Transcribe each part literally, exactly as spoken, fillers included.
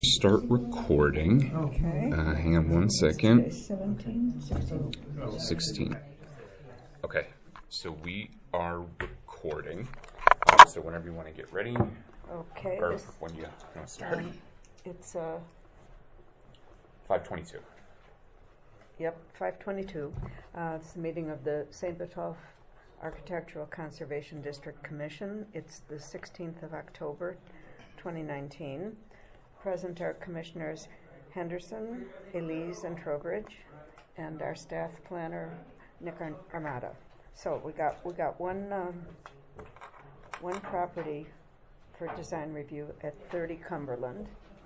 Start recording. Okay. Uh, hang on one second. Today's seventeen, sixteen. sixteen. Okay, so we are recording. Um, so whenever you want to get ready, Okay. or This, when you want to start. um, it's uh, five twenty-two. yep, five twenty-two. Uh, it's the meeting of the Saint Botolph Architectural Conservation District Commission. It's the sixteenth of October, twenty nineteen. Present are Commissioners Henderson, Elise, and Trowbridge, and our staff planner, Nick Ar- Armada. So we got we got one um, one property for design review at thirty Cumberland.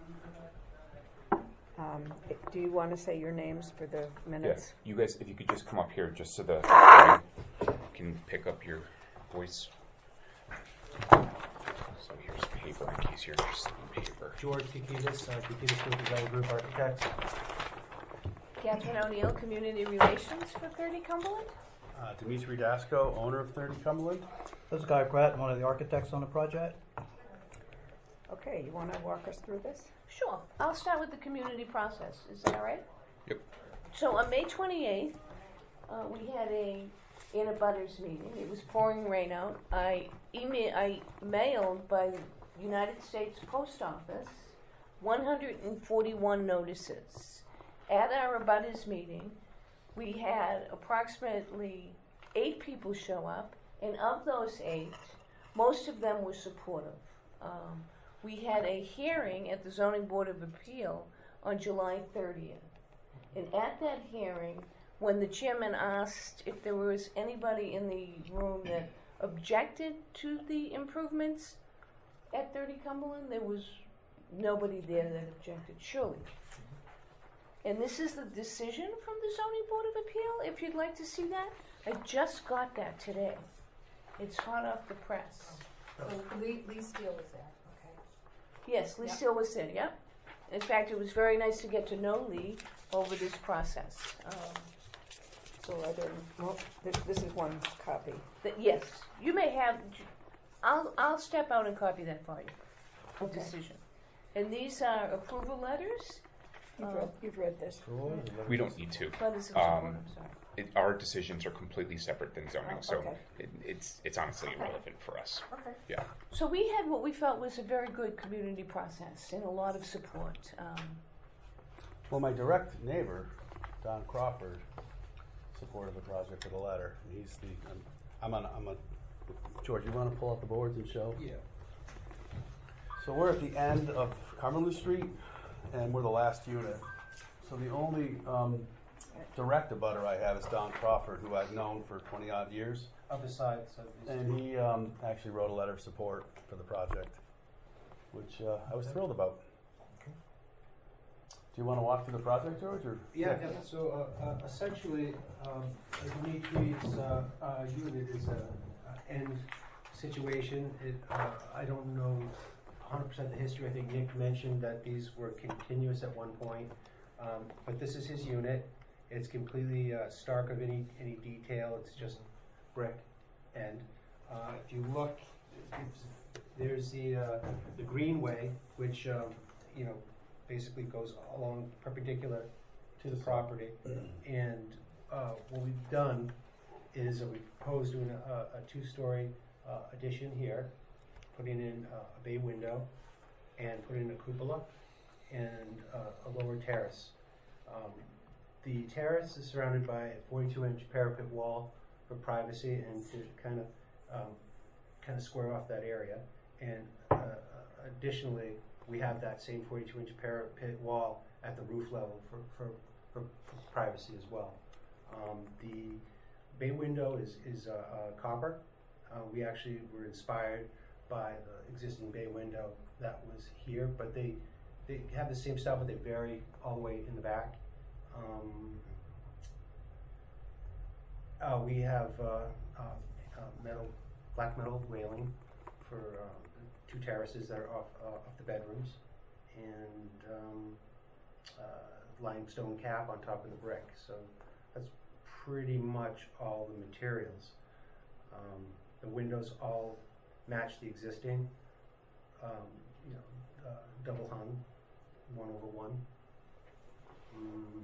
Um, do you want to say your names for the minutes? Yeah, you guys, if you could just come up here just so the I can pick up your voice. So here's paper in case you're interested in paper. George Kikitis, uh, Kikitis Group Design Group Architects. Catherine O'Neill, Community Relations for thirty Cumberland. Uh, Dimitri Dasco, owner of thirty Cumberland. This is Guy Pratt, one of the architects on the project. Okay, you want to walk us through this? Sure. I'll start with the community process. Is that all right? Yep. So on May twenty-eighth, uh, we had a in a butters meeting. It was pouring rain out. I email, I mailed by the United States Post Office one hundred forty-one notices. At our abutters meeting, we had approximately eight people show up, and of those eight, most of them were supportive. Um, we had a hearing at the Zoning Board of Appeal on July thirtieth. And at that hearing, when the chairman asked if there was anybody in the room that objected to the improvements at thirty Cumberland, there was nobody there that objected, surely. And this is the decision from the Zoning Board of Appeal, if you'd like to see that. I just got that today. It's hot off the press. So Lee, Lee Steele was there, okay. Yes, Lee Yep. Steele was there, yep. In fact, it was very nice to get to know Lee over this process. Um, So I don't, well, this, this is one copy. that, yes, you may have, I'll, I'll step out and copy that for you, the Okay. decision. And these are approval letters. You've, Uh, read, you've read this. We don't need to. Letters of Um, support, I'm sorry. It, our decisions are completely separate than zoning, Oh, so okay. it, it's it's honestly irrelevant for us. Okay. Yeah. So we had what we felt was a very good community process and a lot of support. Um, Well, my direct neighbor, Don Crawford, supported the project with a letter. He's the, I'm, I'm on, I'm a, George, you want to pull up the boards and show? Yeah. So we're at the end of Cumberland Street, and we're the last unit. So the only um, direct abutter I have is Don Crawford, who I've known for twenty odd years. Other sides of the And street. he um, actually wrote a letter of support for the project, which uh, I was thrilled about. Do you want to walk through the project, George? Or? Yeah, yeah, so uh, uh, essentially, um, Dimitri's uh, uh, unit is a a end situation. It, uh, I don't know one hundred percent the history. I think Nick mentioned that these were continuous at one point. Um, but this is his unit. It's completely uh, stark of any, any detail. It's just brick. And uh, if you look, it's, there's the, uh, the greenway, which, um, you know, basically goes along perpendicular to the property. And uh, what we've done is uh, we proposed doing a, a two-story uh, addition here, putting in uh, a bay window, and putting in a cupola and uh, a lower terrace. Um, the terrace is surrounded by a forty-two inch parapet wall for privacy and to kind of um, kind of square off that area. And uh, additionally, we have that same forty-two inch parapet wall at the roof level for, for, for, for privacy as well. Um, the bay window is, is uh, uh, copper. Uh, we actually were inspired by the existing bay window that was here, but they they have the same style, but they vary all the way in the back. Um, uh, we have uh, uh, uh, metal, black metal railing for uh, two terraces that are off, uh, off the bedrooms, and um, uh, limestone cap on top of the brick. So that's pretty much all the materials. Um, the windows all match the existing, um, you know, uh, double hung, one over one. Mm.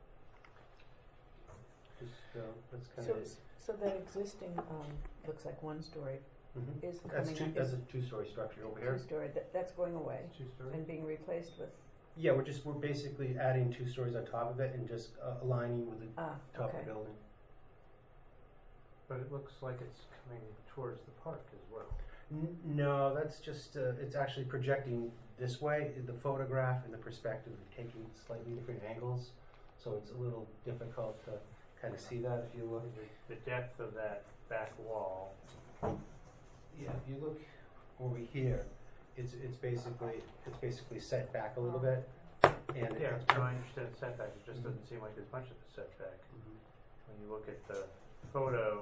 Just, uh, that's kind So, of it. so that existing, um, looks like one story Mhm. is That's coming, two, is that's a two-story structure over here. two story, that, that's going away Two-story? and being replaced with, Yeah, we're just, we're basically adding two stories on top of it and just uh, aligning with the ah, top okay. of the building. But it looks like it's coming towards the park as well. N- no, that's just, uh, it's actually projecting this way. The photograph and the perspective are taking slightly different angles, so it's a little difficult to kind of see that if you look. The, the depth of that back wall. Yeah, if you look over here, it's it's basically it's basically set back a little bit, and Yeah, it's no, I understand setback. It just doesn't seem like there's much of a setback. Mhm. When you look at the photo,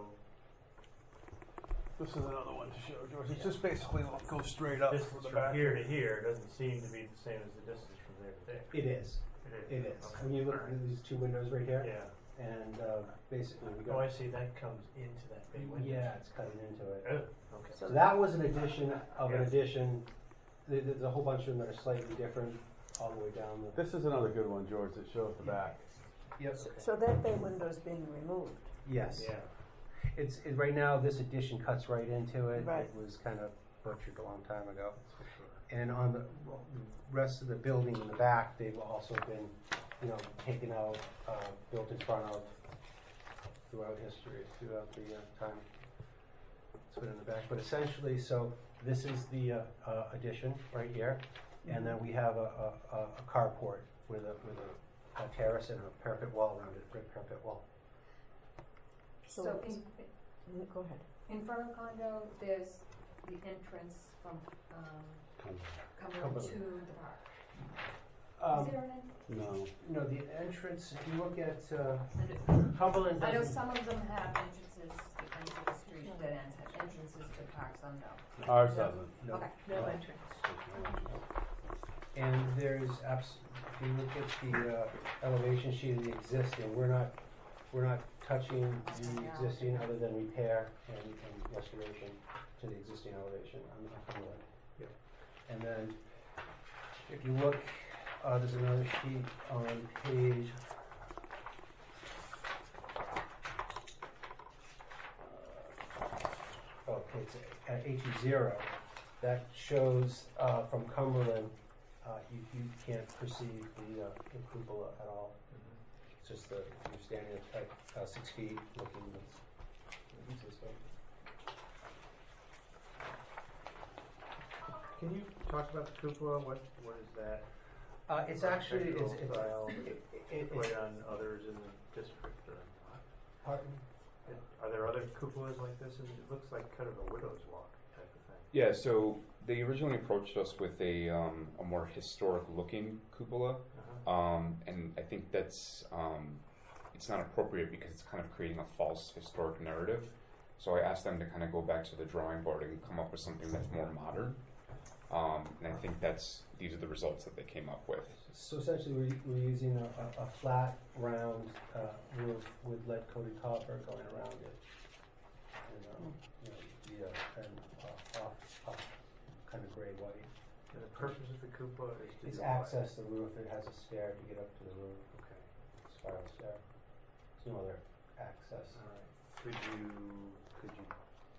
This is another one to show, George. It's just basically goes straight up. distance the from back. here to here doesn't seem to be the same as the distance from there to there. It is. It It is. is. Okay. When you look All right. at these two windows right here, Yeah. and uh, basically we Oh, I got see. That comes into that big window. yeah, it's cutting into it. Oh, okay. So that was an addition of an Yeah. addition. There- There's a whole bunch of them that are slightly different all the way down the. This is another good one, George, that shows the back. Yep. So that bay window's being removed. Yes. Yeah. It's it, right now. This addition cuts right into it. Right. It was kind of butchered a long time ago. And on the, well, the rest of the building in the back, they've also been, you know, taken out, uh, built in front of throughout history, throughout the uh, time. It's been in the back, but essentially, so this is the uh, uh, addition right here, and then we have a, a, a a carport with a with a, a terrace and a parapet wall around it, brick parapet wall. So So it's- in, Mm, Go ahead. in front of condo, there's the entrance from, um, Cumberland Cumberland. to the park. Um, Is there an entrance? No. no, the entrance. If you look at uh, I know- Cumberland, I know doesn't- some of them have entrances, the ends of the street, dead ends have entrances to parks, some don't. Ours doesn't. no. Okay. No No. entrance. And there's abs- if you look at the uh, elevation sheet of the existing, we're not we're not touching the existing other than repair and, and restoration to the existing elevation on the Cumberland. Yep. And then if you look, uh, there's another sheet on page. Uh, oh, it's at H E zero. That shows uh, from Cumberland, uh, you, you can't perceive the, uh, the cupola at all. It's just that you're standing at uh, six feet looking at the system. Can you talk about the cupola? What what is that? Uh, it's actually it's, Architectural it's, style it, it, it, Way it's on others in the district, or pardon? are there other cupolas like this? It looks like kind of a widow's walk type of thing. Yeah, so they originally approached us with a um, a more historic looking cupola, Uh-huh. um, and I think that's um, it's not appropriate because it's kind of creating a false historic narrative. So I asked them to kind of go back to the drawing board and come up with something that's more modern. Um, and I think that's these are the results that they came up with. So essentially, we're, we're using a, a, a flat, round uh, roof with lead-coated copper going around it, and um, you know, the uh, and uh, off, off kind of gray white. And the purpose of the cupola is to It's do what? access to the roof. It has a stair to get up to the roof. Okay. Spiral stair. There's no other access. All right. Could you could you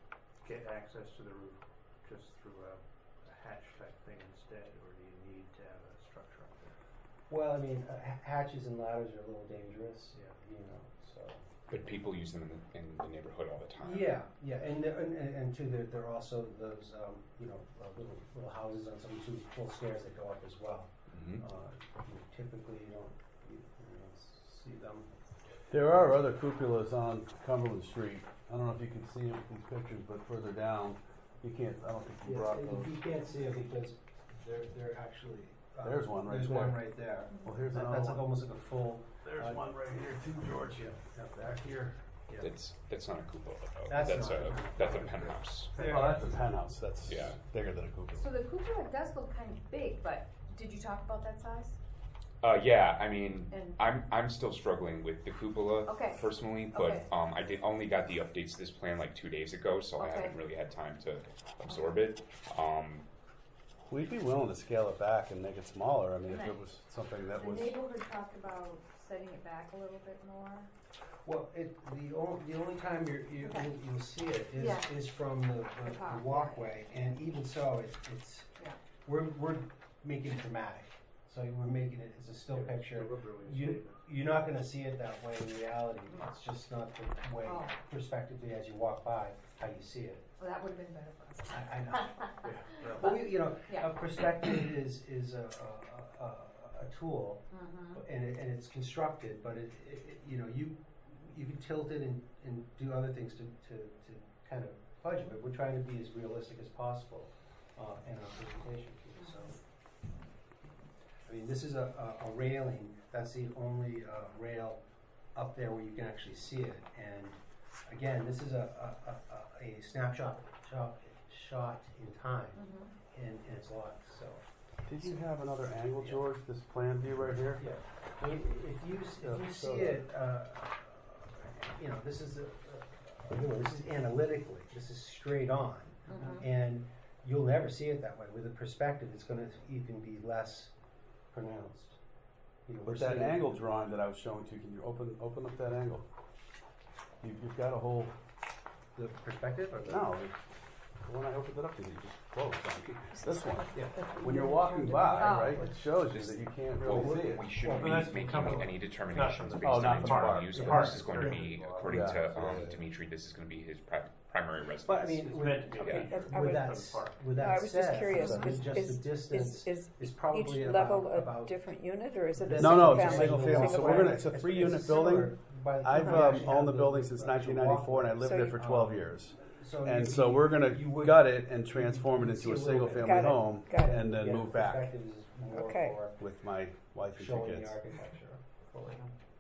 get access to the roof just through a, a hatch type thing instead, or do you need to have a structure up there? Well, I mean, uh, ha- hatches and ladders are a little dangerous. Yeah. You know, so. But people use them in the, in the neighborhood all the time. Yeah, yeah, and there- and, and, and too, there, there are also those, um, you know, uh, little little houses on some two full stairs that go up as well. Mhm. Uh, you know, typically, you don't you, you know, see them. There are other cupolas on Cumberland Street. I don't know if you can see them in these pictures, but further down, you can't. I don't think you Yes, brought and those. you can't see it because they're they're actually. Um, There's one right There's there. one right there. Well, here's That- another that's like one. almost like a full. There's uh, one right here too, George. Yeah, back here. Yeah. That's that's not a cupola though. That's That's, not a a- that's a penthouse. Oh, that's a penthouse. That's Yeah. bigger than a cupola. So the cupola does look kind of big, but did you talk about that size? Uh, yeah, I mean, And- I'm I'm still struggling with the cupola Okay. personally, but Okay. um, I did only got the updates to this plan like two days ago, so I Okay. haven't really had time to absorb it. Um, We'd be willing to scale it back and make it smaller. I mean, if it was something that The was. neighborhood talked about setting it back a little bit more. Well, it, the only, the only time you're, you, Okay. you'll- you'll see it is, Yeah. is from the, the- The top, the walkway, and even so, it, it's, Yeah. we're, we're making it dramatic. So we're making it, it's a still Yeah, picture. deliberately You, stated. you're not gonna see it that way in reality. It's just not the way, Oh. prospectively, as you walk by, how you see it. Well, that would have been better for us. I, I know. Yeah, no. But we, you know, Yeah. a perspective is, is a, a, a, a tool, Mhm. and it, and it's constructed, but it, it, it- you know, you, you can tilt it and, and do other things to, to, to kind of fudge it, but we're trying to be as realistic as possible, uh, in our presentation to you, so. I mean, this is a, a, a railing, that's the only, uh, rail up there where you can actually see it, and again, this is a, a, a, a snapshot, shot, shot in time, Mhm. and, and it's locked, so. Did you have another angle, George? This plan view right here? Yeah, I mean, if you, s- if you So- see it, uh, you know, this is a, a- you know, this is analytically, this is straight on. Mhm. And you'll never see it that way. With a perspective, it's gonna even be less pronounced. You know, we're With that seeing- angle drawing that I was showing to you, can you open open up that angle? You, you've got a whole. The perspective or the? No, the one I opened it up to you just closed. This one. Yeah. When you're walking by, Oh. right, it shows you that you can't Well, really see it. we shouldn't Well, that's be making becoming- any determinations not- based oh, not on the park. internal use, The but park this is is going to very be, involved. according Yeah, to yeah, um, yeah. Dimitri, this is going to be his pri- primary residence. But I mean, It's with, meant to be. okay, That's- I with was- that, For s- the park. with No, that I was just said, curious, so is, just the is, distance is, is is probably each about, level a about different unit, or is it a No, single no, it's a family? single family. So we're family? gonna, it's a It's- three-unit it's similar building. by the I've time you um, actually owned the have building since actual nineteen ninety-four, and I walkway. lived So there you- for twelve um, years. So And you- so you- we're gonna you would- gut it and transform it you into see a a little bit. single-family Got it, home, got it. and then yeah, move back perspective is more Okay. for with my wife and two showing kids. the architecture fully.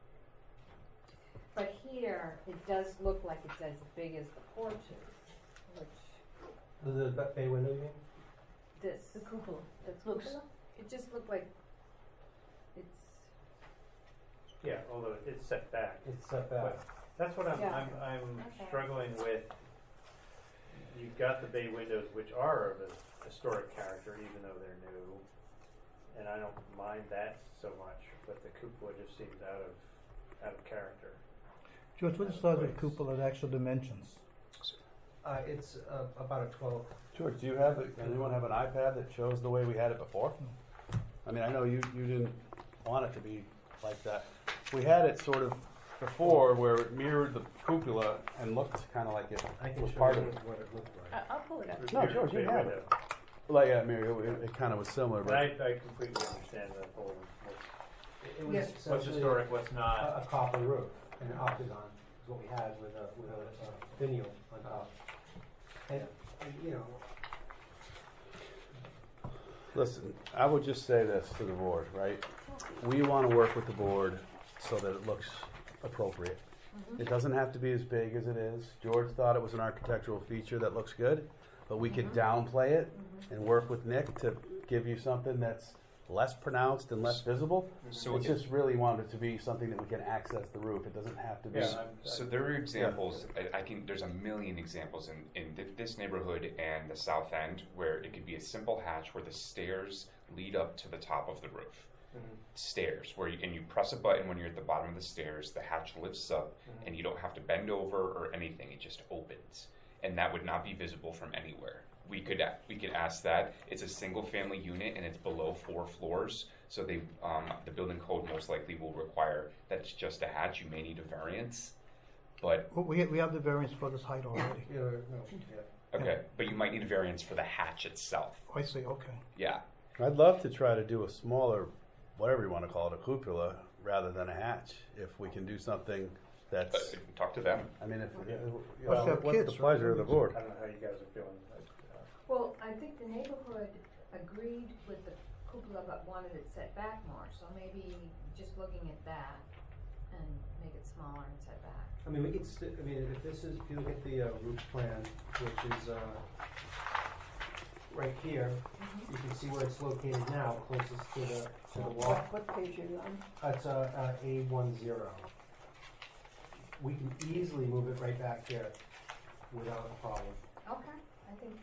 But here, it does look like it's as big as the porches, which The, the ba- bay window, you mean? this, The cupola. the cupola, it just looked like it's, Yeah, although it's set back. It's set back. That's what I'm, Yeah. I'm, I'm Okay. struggling with. You've got the bay windows, which are of a historic character, even though they're new. And I don't mind that so much, but the cupola just seems out of, out of character. George, what's the size of the cupola at actual dimensions? Uh, it's uh, about a twelve. George, do you have, a- anyone have an iPad that shows the way we had it before? I mean, I know you, you didn't want it to be like that. We had it sort of before where it mirrored the cupola and looked kind of like it I can was show part you of it. what it looked I- like. I'll pull it up. No, George, you Bay have window. it. Like, yeah, Mary, it, it kind of was similar, And but I, I completely understand the whole, what's, It was Yes. what's essentially historic, what's not. A, a copper roof, an octagon is what we had with a, with a, a finial on top. And, and, you know, listen, I would just say this to the board, right? We want to work with the board so that it looks appropriate. It doesn't have to be as big as it is. George thought it was an architectural feature that looks good, but we could downplay it and work with Nick to give you something that's less pronounced and less visible. So We if- just really want it to be something that we can access the roof. It doesn't have to be. Yeah, I'm, So there are examples. I, I can. There's a million examples in in th- this neighborhood and the South End where it could be a simple hatch where the stairs lead up to the top of the roof. Mhm. Stairs where you, and you press a button when you're at the bottom of the stairs. The hatch lifts up, Mhm. and you don't have to bend over or anything. It just opens, and that would not be visible from anywhere. We could a- we could ask that. It's a single family unit and it's below four floors, so they um, the building code most likely will require that it's just a hatch. You may need a variance, but Well, we, we have the variance for this height already. you know, no, yeah. okay, but you might need a variance for the hatch itself. I see, okay. Yeah. I'd love to try to do a smaller, whatever you want to call it, a cupola rather than a hatch. If we can do something But that's, talk to them. I mean, if, you Plus know, they have what's kids, the pleasure of the board? I don't know how you guys are feeling. but, uh, well, I think the neighborhood agreed with the cupola but wanted it set back more, so maybe just looking at that and make it smaller and set back. I mean, we could, st- I mean, if this is, if you look at the uh, roof plan, which is, uh, right here, you can see where it's located now, closest to the, to the wall. What, what page are you on? That's uh, uh, A one zero. We can easily move it right back here without a problem. Okay, I think,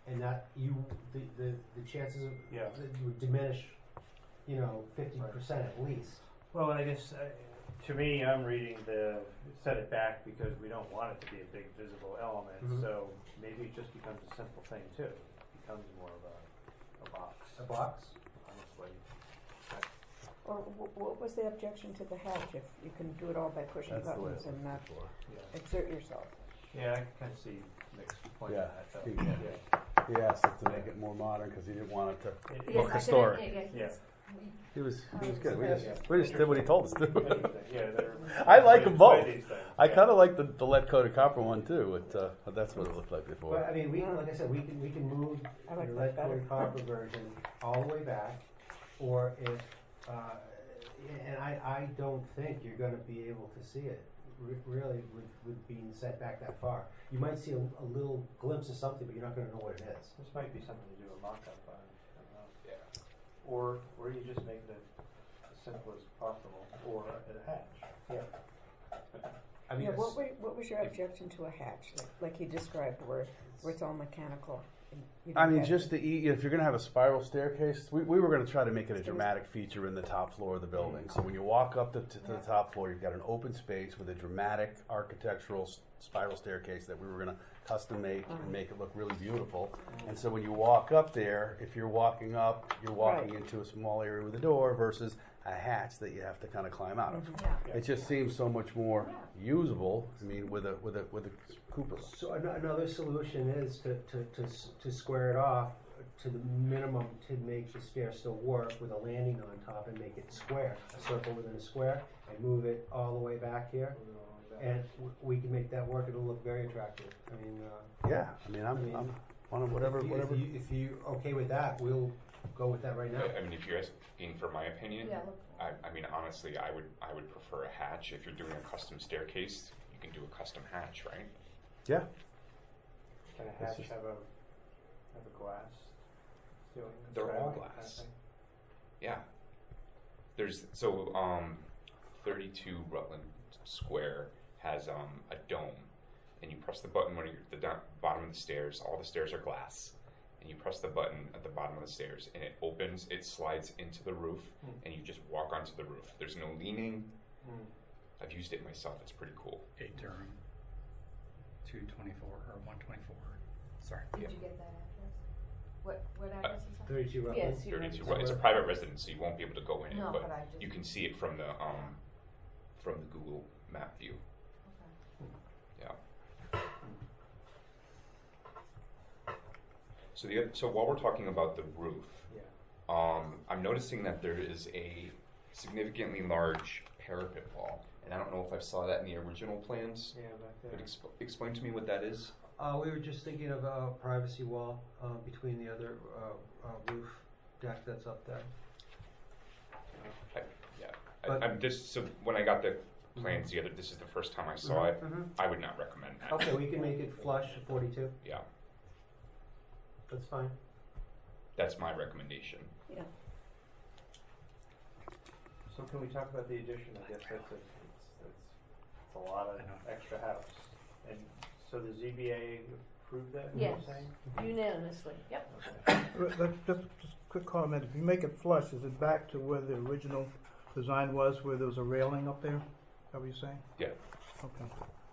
and that you, the, the, the chances of, Yeah. that you would diminish, you know, fifty percent at least. Well, I guess, uh, to me, I'm reading the, set it back because we don't want it to be a big visible element, Mhm. so maybe it just becomes a simple thing too. It becomes more of a, a box, A box? honestly. Or wh- what was the objection to the hatch if you can do it all by pushing That's the way buttons it and not before. Yeah, exert yourself? yeah, I can kind of see Nick's point Yeah. on that, though. Yeah. Yeah. He asked us to make it more modern because he didn't want it to It- look Yes, I historic. can- yeah, Yeah. yes, we- He was, he was Um, good. We yeah. just, we just did what he told us to do. Anything, yeah, they're. I like them play both. these things, I yeah. kind of like the, the lead coated copper one too. But, uh, but that's what it looked like But before. I mean, we, like I said, we can, we can move I like the that lead better. coated copper version all the way back, or if, uh, and I, I don't think you're gonna be able to see it, re- really, with, with being set back that far. You might see a, a little glimpse of something, but you're not gonna know what it is. This might be something to do a mock-up on, I don't know. Yeah. Or, or you just make it as simple as possible, or a hatch. Yeah. I mean, Yeah, it's- what were, what was your objection to a hatch, like, like he described, where, where it's all mechanical? and you I don't mean, have just to- the e- if you're gonna have a spiral staircase, we, we were gonna try to make it a dramatic feature in the top floor of the building. So when you walk up to, to, to the top floor, you've got an open space with a dramatic architectural s- spiral staircase that we were gonna custom make and make it look really beautiful. And so when you walk up there, if you're walking up, you're walking Right. into a small area with a door versus a hatch that you have to kind of climb out of. yeah. It just seems so much more usable. I mean, with a with a with a cupola. So an- another solution is to, to, to, s- to square it off to the minimum to make the stair still work with a landing on top and make it square, a circle within a square, and move it all the way back here. And w- we can make that work. It'll look very attractive. I mean, uh, Yeah, I mean, I'm I mean, I'm on a whatever if you, whatever. If you, if you okay with that, we'll go with that right now. I mean, if you're asking for my opinion, Yeah, look. I, I mean, honestly, I would I would prefer a hatch. If you're doing a custom staircase, you can do a custom hatch, right? Yeah, Can a It's hatch just- have a, have a glass ceiling? They're all ceramic kind of glass. thing? Yeah. There's so um, thirty-two Rutland Square has um, a dome, and you press the button when you're at the down, bottom of the stairs. All the stairs are glass, and you press the button at the bottom of the stairs, and it opens. It slides into the roof, Hmm. and you just walk onto the roof. There's no leaning. Hmm. I've used it myself. It's pretty cool. eight Durham, two twenty-four or one twenty-four. Sorry. Did Yeah. you get that address? What, what address is that? Thirty-two Rutland. Yes, you thirty-two. want Right. It's a private residence, so you won't be able to go in it, No, but, but I just- you can see it from the um, from the Google Map view. Okay. Yeah. So the oth- so while we're talking about the roof, Yeah. um, I'm noticing that there is a significantly large parapet wall, and I don't know if I saw that in the original plans. Yeah, back there. But exp- explain to me what that is. Uh, we were just thinking of a privacy wall uh, between the other uh, uh, roof deck that's up there. I, yeah, But- I, I'm just so when I got the plans together, this is the first time I saw it. Mhm. I would not recommend that. Okay, we can make it flush at forty-two. Yeah, That's fine. that's my recommendation. Yeah. So can we talk about the addition? I guess that's a, it's, it's, it's a lot of I know. extra house. And so the Z B A approved that, what Yes. you're saying? Unanimously, yep. Okay. Let- let- Just, just a quick comment, if you make it flush, is it back to where the original design was, where there was a railing up there? Is that what you're saying? Yeah. Okay.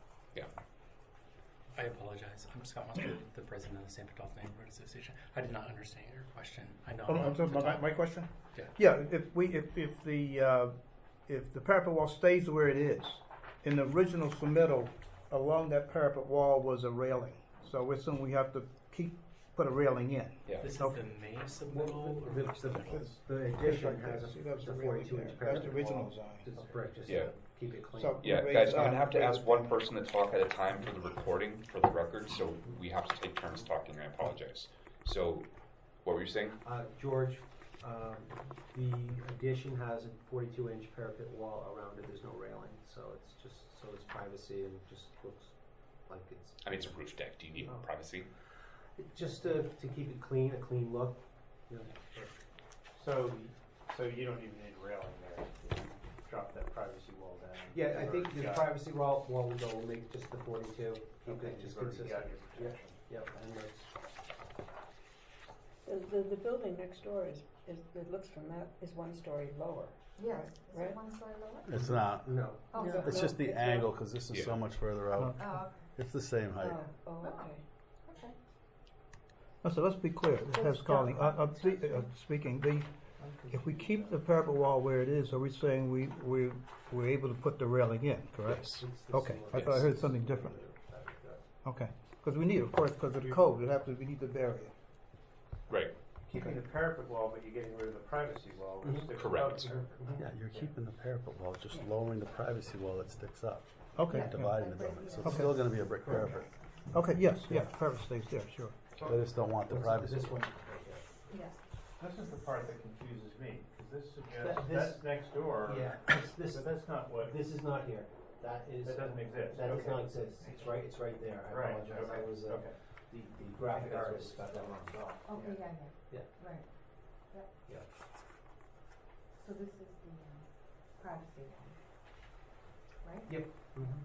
I apologize. I'm Scott Mustard, the president of the San Pedro Neighborhood Association. I did not understand your question. I know. Oh, I'm I'm sorry, the my, top- my question? Yeah. Yeah, if we, if, if the, uh, if the parapet wall stays where it is, in the original submittal, along that parapet wall was a railing. So we're assuming we have to keep, put a railing in. Yeah. This is Okay. the main Well, submittal? the, or the, submittal? the addition Right has there. a, See, that was the the railing forty-two inch there. That's the parapet original wall. design. Just a brick, just Yeah. to keep it clean. So- Yeah, Raise guys, it I'm gonna up, have to raise ask it one down. person to talk at a time for the recording, for the record, so we have to take turns talking, I apologize. So, what were you saying? Uh, George, um, the addition has a forty-two inch parapet wall around it. There's no railing, so it's just so it's privacy and it just looks like it's I mean, it's a roof deck, do you need Oh. privacy? just to, to keep it clean, a clean look. You know. So, so you don't even need a railing there. You drop that privacy wall down. Yeah, I You've think already the got- privacy wall wall will go. We'll make it just the forty-two. Keep Okay, it just you've already consistent. got your Yep, protection. yep, and that's The, the, the building next door is, is, it looks from that, is one story lower. Yeah, is Right. it one story lower? It's not. No. Oh, No. so- It's just the It's angle because this is so Yeah. much further out. Oh, It's the same height. Oh, oh, okay. okay. Uh, So let's be clear, this has calling, uh, uh, spe- uh, speaking, the, if we keep the parapet wall where it is, are we saying we, we, we're able to put the railing in, correct? Yes. Okay, I thought I Yes. heard something different. Okay, because we need, of course, because of the code, it have to, we need the barrier. Right. Keeping the parapet wall, but you're getting rid of the privacy wall, which Mhm. sticks Correct. above the- Yeah, you're keeping the parapet wall, just lowering the privacy wall that sticks up, Okay, Yeah. dividing the building. So it's Okay. still going to be a brick parapet. okay, yes, yeah, parapet stays there, sure. They just don't want the privacy. This one. Yes. This is the part that confuses me, because this That- suggests this- that's next door, Yeah, this, this, but that's not what, this is not here. That is. that doesn't exist. That does Okay. not exist. It's right, it's right there. I Right, apologize. I okay, was, uh, okay. the, the graphic artist got that wrong. Okay, yeah, yeah. Yeah. Right. Yep. Yeah. So this is the um, privacy one, right? Yep. Mm-hmm.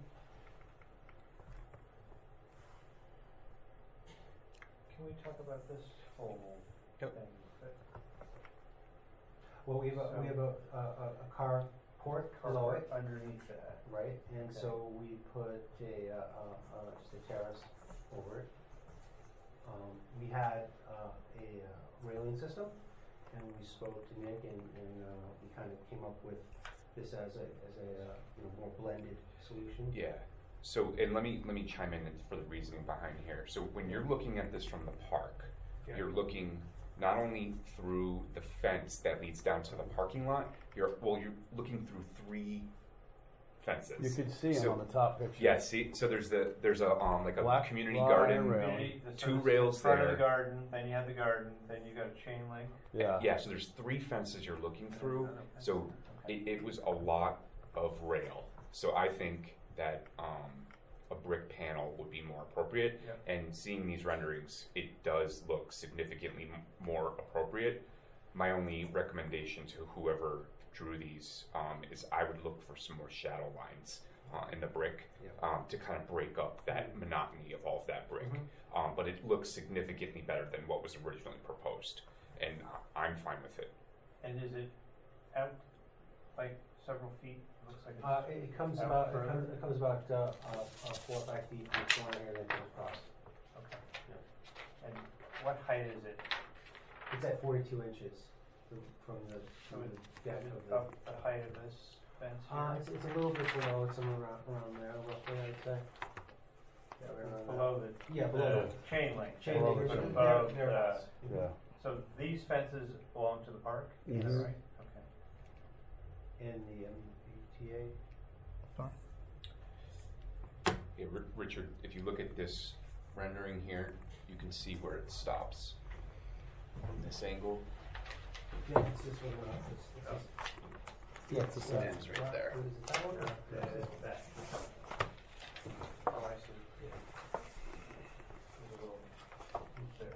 Can we talk about this whole Yep. thing? That Well, we have a, we have a, a, a- a car port below carport it, underneath that. right? And Okay. so we put a, uh, uh, uh, just a terrace over it. Um, we had, uh, a uh, railing system, and we spoke to Nick, and, and, uh, we kind of came up with this as a, as a, uh, you know, more blended solution. Yeah. So, and let me let me chime in for the reasoning behind here. So, when you're looking at this from the park, Yeah. you're looking not only through the fence that leads down to the parking lot. You're well, you're looking through three fences. You can see them So- on the top picture. Yeah. See, so there's the there's a um like a Black community line garden. rail. Community- so Two this is rails front of there. the garden, then you have the garden, then you got a chain link. Yeah. Yeah. So there's three fences you're looking through. So it, it was a lot of rail. So I think that um, a brick panel would be more appropriate. Yeah. And seeing these renderings, it does look significantly m- more appropriate. My only recommendation to whoever drew these um, is I would look for some more shadow lines uh, in the brick Yeah. um, to kind of break up that monotony of all of that brick. Mhm. Um, but it looks significantly better than what was originally proposed, and I- I'm fine with it. And is it out like several feet? Looks like it's Uh, it, it comes out about, it further. comes, it comes about, uh, uh, uh, four or five feet from the corner here, then comes across. Okay. And what height is it? It's at forty-two inches from- from the, from From the the, depth of the. of the height of this fence here? Uh, it's, it's a little bit below, it's somewhere around, around there, roughly, I'd say. Yeah, right around there. Below the, Yeah, below the chain link. Chain Below link, the But chain. above there, thereabouts. the- Yeah. So these fences belong to the park? Is that Mhm. right? Okay. In the M B T A. Yeah, Ri- Richard, if you look at this rendering here, you can see where it stops from this angle. Yeah, it's this one, uh, this, this is. Yeah, it's the same. Ends right there. What is it, that one or? Yeah, it's that. Oh, I see. There's a little hoop there.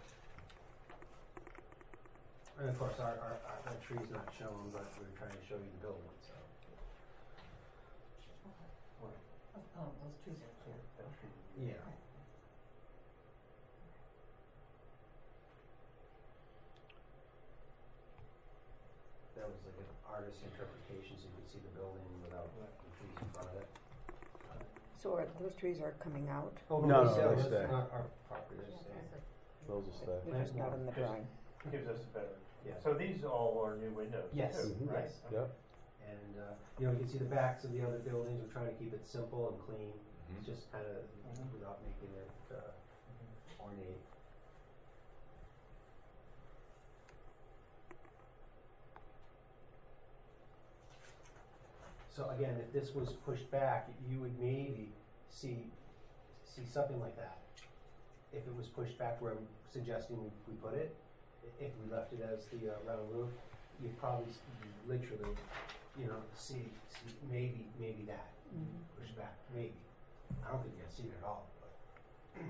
And of course, our, our, our, that tree's not shown, but we're trying to show you the building, so. Oh, those trees are clear. That tree. Yeah. That was like an artist's interpretation, so you could see the building without the trees in front of it. So are, those trees are coming out? Oh, No, they no, stay. they That's stay. not our property, they stay. Those will stay. They're just not in the drawing. Gives us a better. Yeah. So these all are new windows Yes, too, Mhm. right? yes. Yep. And, uh, you know, you can see the backs of the other buildings, we're trying to keep it simple and clean, Mhm. just kind of Mhm. without making it, uh, ornate. So again, if this was pushed back, you would maybe see, see something like that. If it was pushed back where I'm suggesting we, we put it, i- if we left it as the uh, round roof, you'd probably s- literally, you know, see, see maybe, maybe that pushed back, maybe. I don't think you're gonna see it at all, but.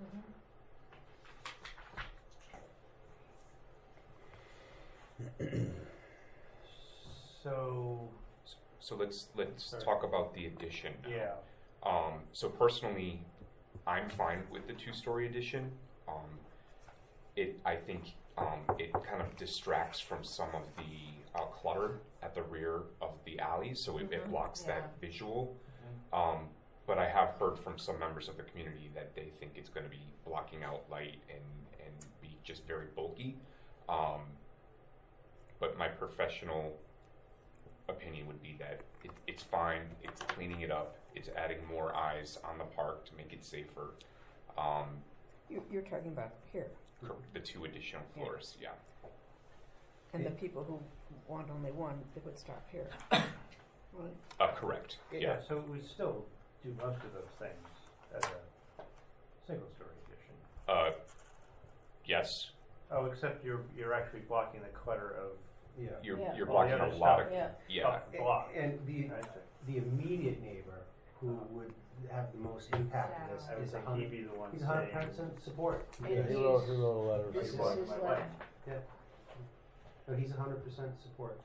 So, So let's let's Sorry. talk about the addition now. yeah, Um, so personally, I'm fine with the two-story addition. Um, it, I think um, it kind of distracts from some of the uh, clutter at the rear of the alleys, so it, it Mhm. blocks Yeah. that visual. Um, but I have heard from some members of the community that they think it's going to be blocking out light and, and be just very bulky. Um, but my professional opinion would be that it, it's fine, it's cleaning it up, it's adding more eyes on the park to make it safer. Um, You, you're talking about here, cor- the two additional floors, yeah. and the people who want only one, they would stop here. Right. Uh, correct, Yeah, yeah. so we still do most of those things as a single-story addition. Uh, yes, Oh, except you're you're actually blocking the clutter of Yeah. you're, Yeah. you're all the blocking a other lot stuff. of, Yeah. yeah. up the block. And the, I see. the immediate neighbor who would have the most impact of this I would is a think he'd hundred, be the one he's a hundred saying. percent support. And Yeah, he he's- wrote, he wrote a letter. This is Support his my letter. wife. Yeah. No, he's a hundred percent support.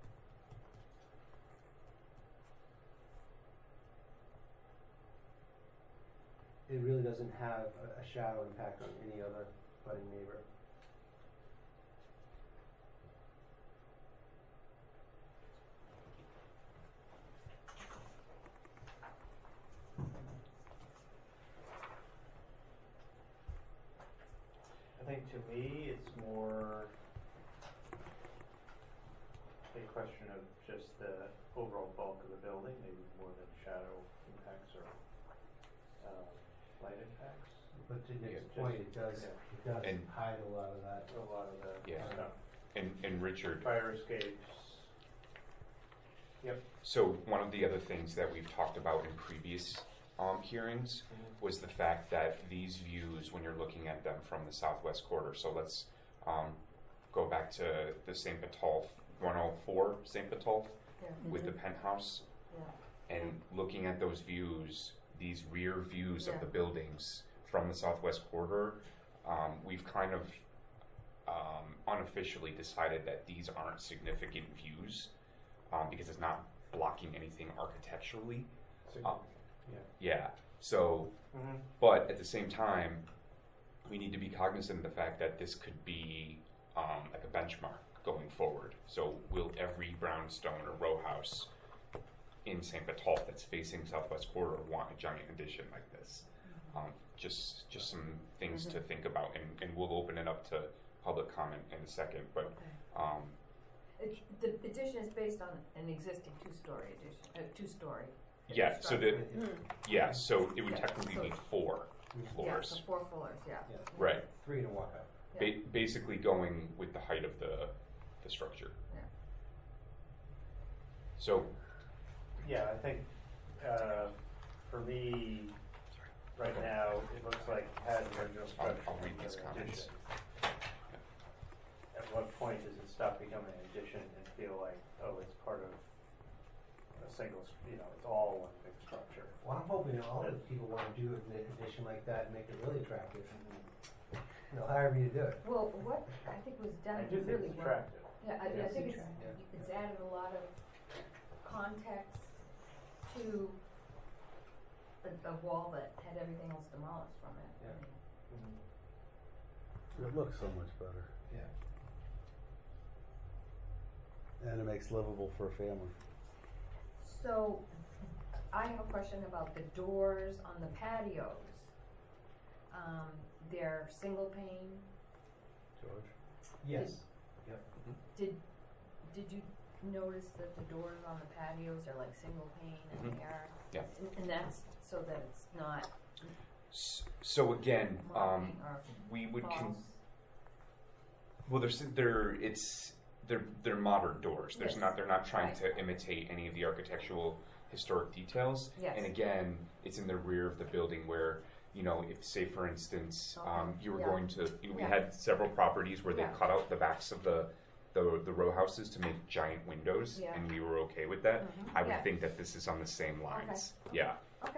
It really doesn't have a, a shadow impact on any other budding neighbor. I think to me, it's more a question of just the overall bulk of the building, maybe more than shadow impacts or um, light impacts. But to Nick's Yeah, point, just- it does, yeah. it does And- hide a lot of that. A lot of the Yeah. stuff. And, and Richard, Fire escapes. Yep. so one of the other things that we've talked about in previous um, hearings was the fact that these views, when you're looking at them from the southwest quarter, so let's um, go back to the Saint Patulph, one oh four Saint Patulph Yeah. with the penthouse, Yeah. and looking at those views, these rear views of Yeah. the buildings from the southwest quarter, um, we've kind of um, unofficially decided that these aren't significant views um, because it's not blocking anything architecturally. Um, Yeah. yeah. So, Mm-hmm. but at the same time, we need to be cognizant of the fact that this could be um, like a benchmark going forward. So, will every brownstone or row house in Saint Patulph that's facing southwest quarter want a giant addition like this? Um, just, just some things to think about, and, and we'll open it up to public comment in a second. But um, It, the addition is based on an existing two-story addition, uh, two-story. yeah, so the Mm. yeah, so it would Yeah, technically so- be four Yeah, floors, so four floors, yeah. Yeah. right? Three to walk out. Ba- basically going with the height of the the structure. Yeah. So Yeah, I think uh, for me, right now, it looks like it has the original I'll, structure. I'll read of these an comments. addition. At what point does it stop becoming an addition and feel like, oh, it's part of a single, s- you know, it's all one big structure? Well, I'm hoping all the people want to do an addition like that and make it really attractive. They'll hire me to do it. Well, what I think was done I do think really it's well. attractive. Yeah, I, I Yeah, think it's it's, attractive. it's added a lot of context to a, a wall that had everything else demolished from it. Yeah. Mm-hmm. It looks so much better. Yeah. And it makes livable for a family. So, I have a question about the doors on the patios. Um, they're single pane. George? Yes. Did, did you notice that the doors on the patios are like single pane and Mhm. they are? Yeah. And, and that's so that it's not s- so again, um, mocking or we would false. con- well, there's there it's they're they're modern doors. There's Yes. not they're not trying Right. to imitate any of the architectural historic details. Yes. And again, it's in the rear of the building where, you know, if say for instance, um, Okay. you were Yeah. going to, we Yeah. had several properties where they Yeah. cut out the backs of the, the, the row houses to make giant windows, Yeah. and we were okay with that. Mhm. I would Yeah. think that this is on the same lines. Yeah. Okay.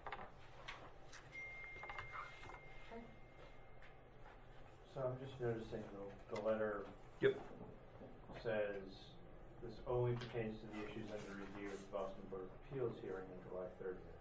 So I'm just noticing the, the letter Yep. says, this only pertains to the issues under review at the Boston Board of Appeals hearing on July thirtieth.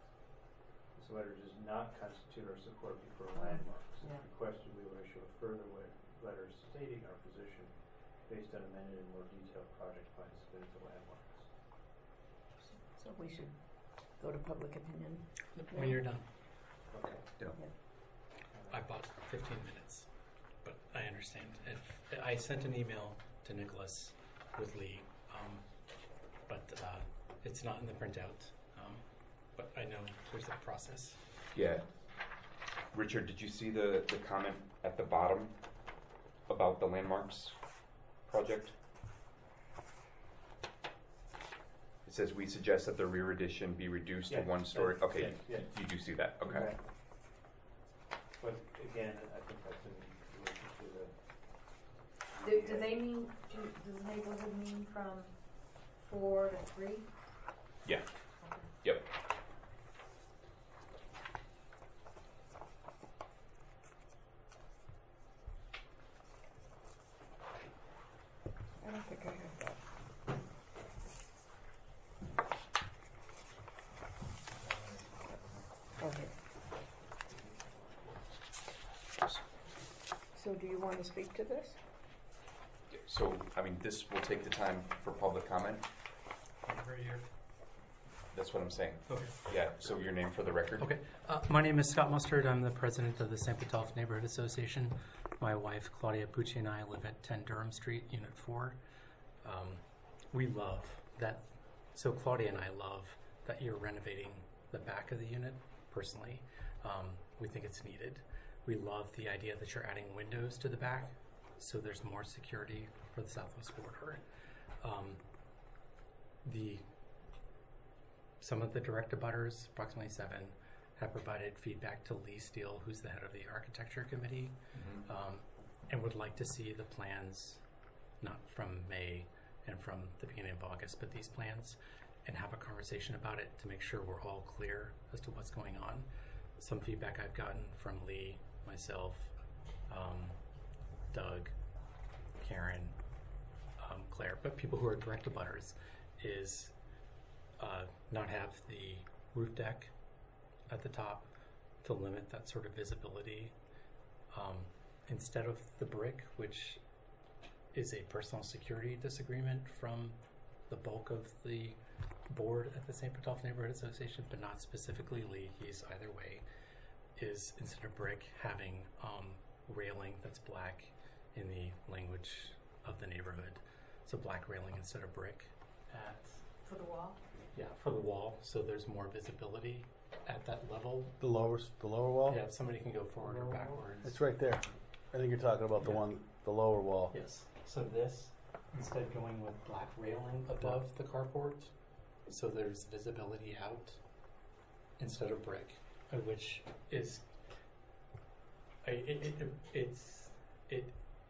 This letter does not constitute our support before landmarks. If Yeah. requested, we will issue a further wa- letter stating our position based on amended and more detailed project plans submitted to landmarks. So we should go to public opinion. When you're done. Okay. I bought fifteen minutes, but I understand. If I sent an email to Nicholas with Lee, um, but uh, it's not in the printout. Um, but I know there's a process. Yeah. Richard, did you see the, the comment at the bottom about the landmarks project? It says, we suggest that the rear addition be reduced Yeah, to one story. that- Okay, yeah, yeah. You, you do see that. Okay. Okay. But again, I think that's in relation to the. Do, do they mean, do, does neighborhood mean from four to three? Yeah. Okay. Yep. I don't think I have that. Okay. So do you want to speak to this? So, I mean, this will take the time for public comment. Right here. That's what I'm saying. Okay. Yeah, so your name for the record? Okay. Uh, my name is Scott Mustard. I'm the president of the Saint Botolph Neighborhood Association. My wife, Claudia Pucci, and I live at ten Durham Street, Unit four. Um, we love that. So Claudia and I love that you're renovating the back of the unit, personally. Um, we think it's needed. We love the idea that you're adding windows to the back, so there's more security for the Southwest Corridor. Um, the Some of the direct abutters, approximately seven, have provided feedback to Lee Steele, who's the head of the architecture committee, Mhm. um, and would like to see the plans, not from May and from the beginning of August, but these plans, and have a conversation about it to make sure we're all clear as to what's going on. Some feedback I've gotten from Lee, myself, um, Doug, Karen, um, Claire, but people who are direct abutters, is uh, not have the roof deck at the top to limit that sort of visibility. Um, instead of the brick, which is a personal security disagreement from the bulk of the board at the Saint Botolph Neighborhood Association, but not specifically Lee, he's either way, is instead of brick having um, railing that's black in the language of the neighborhood. So black railing instead of brick at, For the wall? yeah, for the wall, so there's more visibility at that level. The lower, the lower wall? Yeah, if somebody can go forward or backwards. It's right there. I think you're talking about the Yeah. one, the lower wall. Yes. So this, instead going with black railing above the carport, so there's visibility out instead of brick, uh, which is, I, it, it, it, it's, it,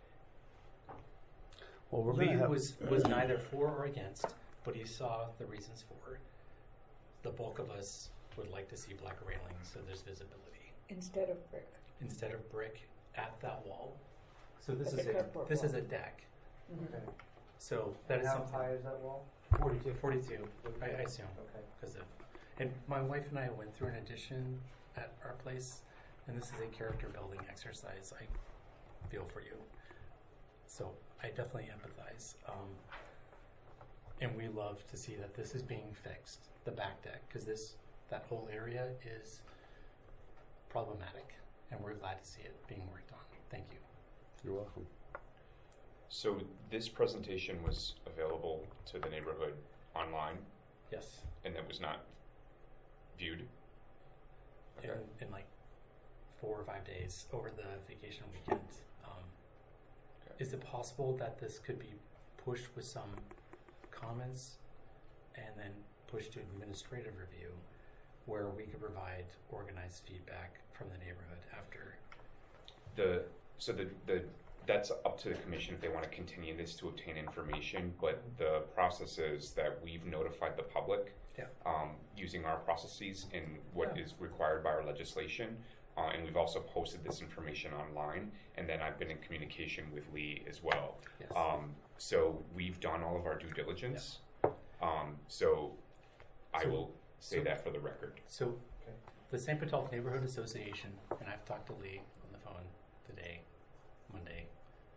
Well, we're Lee gonna have, was, was neither for or against, but he saw the reasons for. The bulk of us would like to see black railing so there's visibility Instead of brick. instead of brick at that wall. So this At is the a carport this wall. is a deck. Mhm. Okay. So that is How something. high is that wall? Forty-two. Forty-two. I, I assume Okay. because of, and my wife and I went through an addition at our place, and this is a character building exercise. I feel for you, so I definitely empathize. Um, and we love to see that this is being fixed, the back deck, because this that whole area is problematic, and we're glad to see it being worked on. Thank you. you're welcome. So this presentation was available to the neighborhood online, Yes. and that was not viewed? in, Okay. in like four or five days over the vacation weekend. Um, Okay. Is it possible that this could be pushed with some comments and then pushed to administrative review where we could provide organized feedback from the neighborhood after? The, so the, the, that's up to the commission if they want to continue this to obtain information, but the process is that we've notified the public Yeah. um, using our processes and what Yeah. is required by our legislation. Uh, and we've also posted this information online, and then I've been in communication with Lee as well. Yes. Um, so we've done all of our due diligence. Um, so I So- will say so- that for the record. So Okay. the Saint Botolph Neighborhood Association, and I've talked to Lee on the phone today, Monday,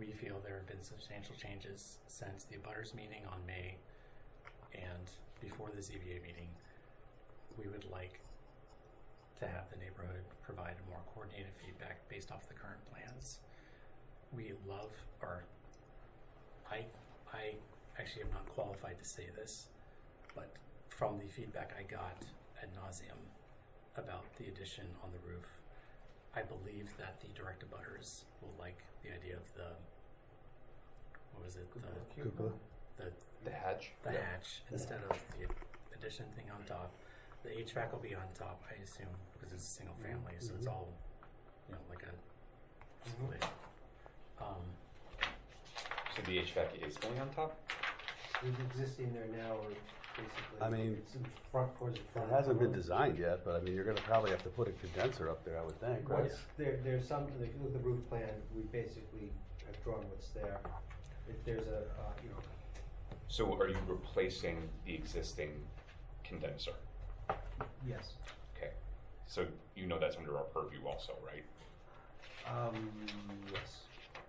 we feel there have been substantial changes since the abutters meeting on May and before the Z B A meeting. We would like to have the neighborhood provide a more coordinated feedback based off the current plans. We love, or I, I actually am not qualified to say this, but from the feedback I got ad nauseum about the addition on the roof, I believe that the direct abutters will like the idea of the, what was it? The Cupola. The, The hatch. the hatch instead of the addition thing on top. The H V A C will be on top, I assume, because it's a single family, so it's all, you know, like a split. Um, So the H V A C is going on top? It's existing there now, or basically. I mean, it's in front, towards the It front. hasn't been designed yet, but I mean, you're gonna probably have to put a condenser up there, I would think, right? What's, there, there's some, if you look at the roof plan, we basically have drawn what's there. If there's a, uh, you know, So are you replacing the existing condenser? yes. Okay. So you know that's under our purview also, right? Um, yes.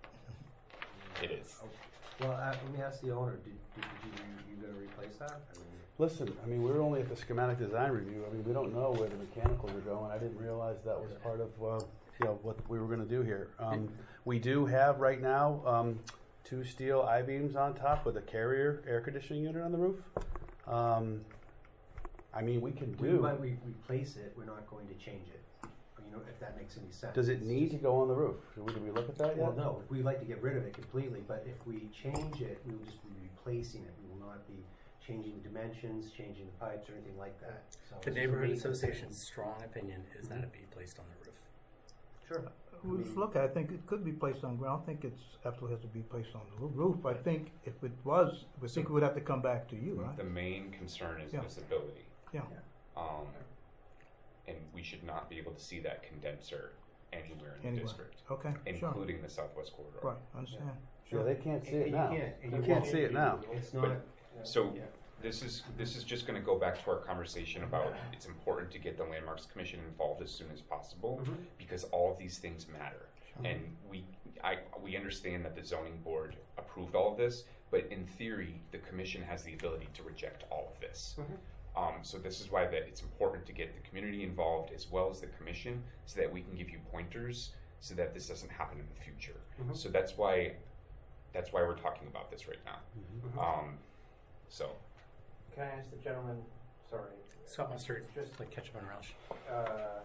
It is. Well, uh, let me ask the owner, did, did you, you gonna replace that? I mean, Listen, I mean, we're only at the schematic design review, I mean, we don't know where the mechanicals are going, I didn't realize that was part of, uh, you know, what we were gonna do here. Um, we do have right now, um, two steel I-beams on top with a carrier air conditioning unit on the roof. Um, I mean, we can We do, might re- replace it, we're not going to change it, you know, if that makes any sense. does it need to go on the roof? Did we, did we look at that yet? Well, no, we'd like to get rid of it completely, but if we change it, we will just be replacing it. We will not be changing the dimensions, changing the pipes, or anything like that. So the it's neighborhood maintenance. association's strong opinion is that it be placed on the roof. Sure. Let's look at it. I think it could be placed on ground. I don't think it's absolutely has to be placed on the roof. I think if it was, I think it would have to come back to you, right? The main concern is Yeah. visibility. Yeah. Um, and we should not be able to see that condenser anywhere in the Anywhere. district, Okay, sure. including the southwest corridor. Right, understand. Yeah, Sure. they can't see And it you now. can't- and You you can't won't. see it now. It's not. So yeah. this is this is just going to go back to our conversation about it's important to get the Landmarks Commission involved as soon as possible Mhm. because all of these things matter. And we I we understand that the zoning board approved all of this, but in theory, the commission has the ability to reject all of this. Mhm. Um, so this is why that it's important to get the community involved as well as the commission, so that we can give you pointers, so that this doesn't happen in the future. Mhm. So that's why that's why we're talking about this right now. Mhm. Um, so. Can I ask the gentleman, sorry, Scott Mustard, Just- just like ketchup and relish. uh,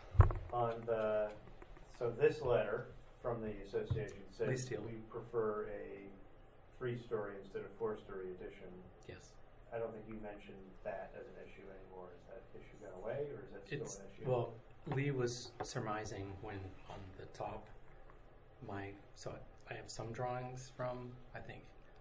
on the, so this letter from the association Please says steal. we prefer a three-story instead of four-story addition. Yes. I don't think you mentioned that as an issue anymore. Is that issue gone away, or is that still It's, an issue? well, Lee was surmising when on the top, my, so I have some drawings from, I think,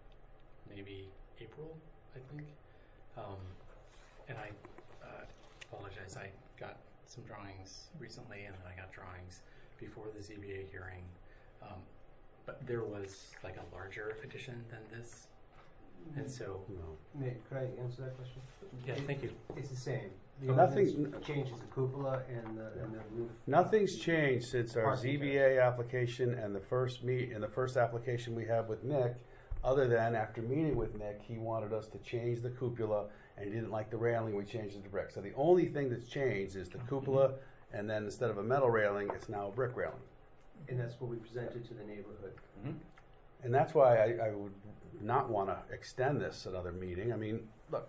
maybe April, I think. Um, and I uh, apologize, I got some drawings recently and then I got drawings before the Z B A hearing. Um, but there was like a larger addition than this. And so, No. Nick, could I answer that question? yeah, thank you. It's the same. The Nothing- only thing changes the cupola and the, and the roof. Nothing's changed since our Parking Z B A application and the first meet, and the first application we had with Nick, other than after meeting with Nick, he wanted us to change the cupola, and he didn't like the railing, we changed it to brick. So the only thing that's changed is the cupola, and then instead of a metal railing, it's now a brick railing. And that's what we presented to the neighborhood. Mhm. And that's why I, I would not want to extend this another meeting. I mean, look,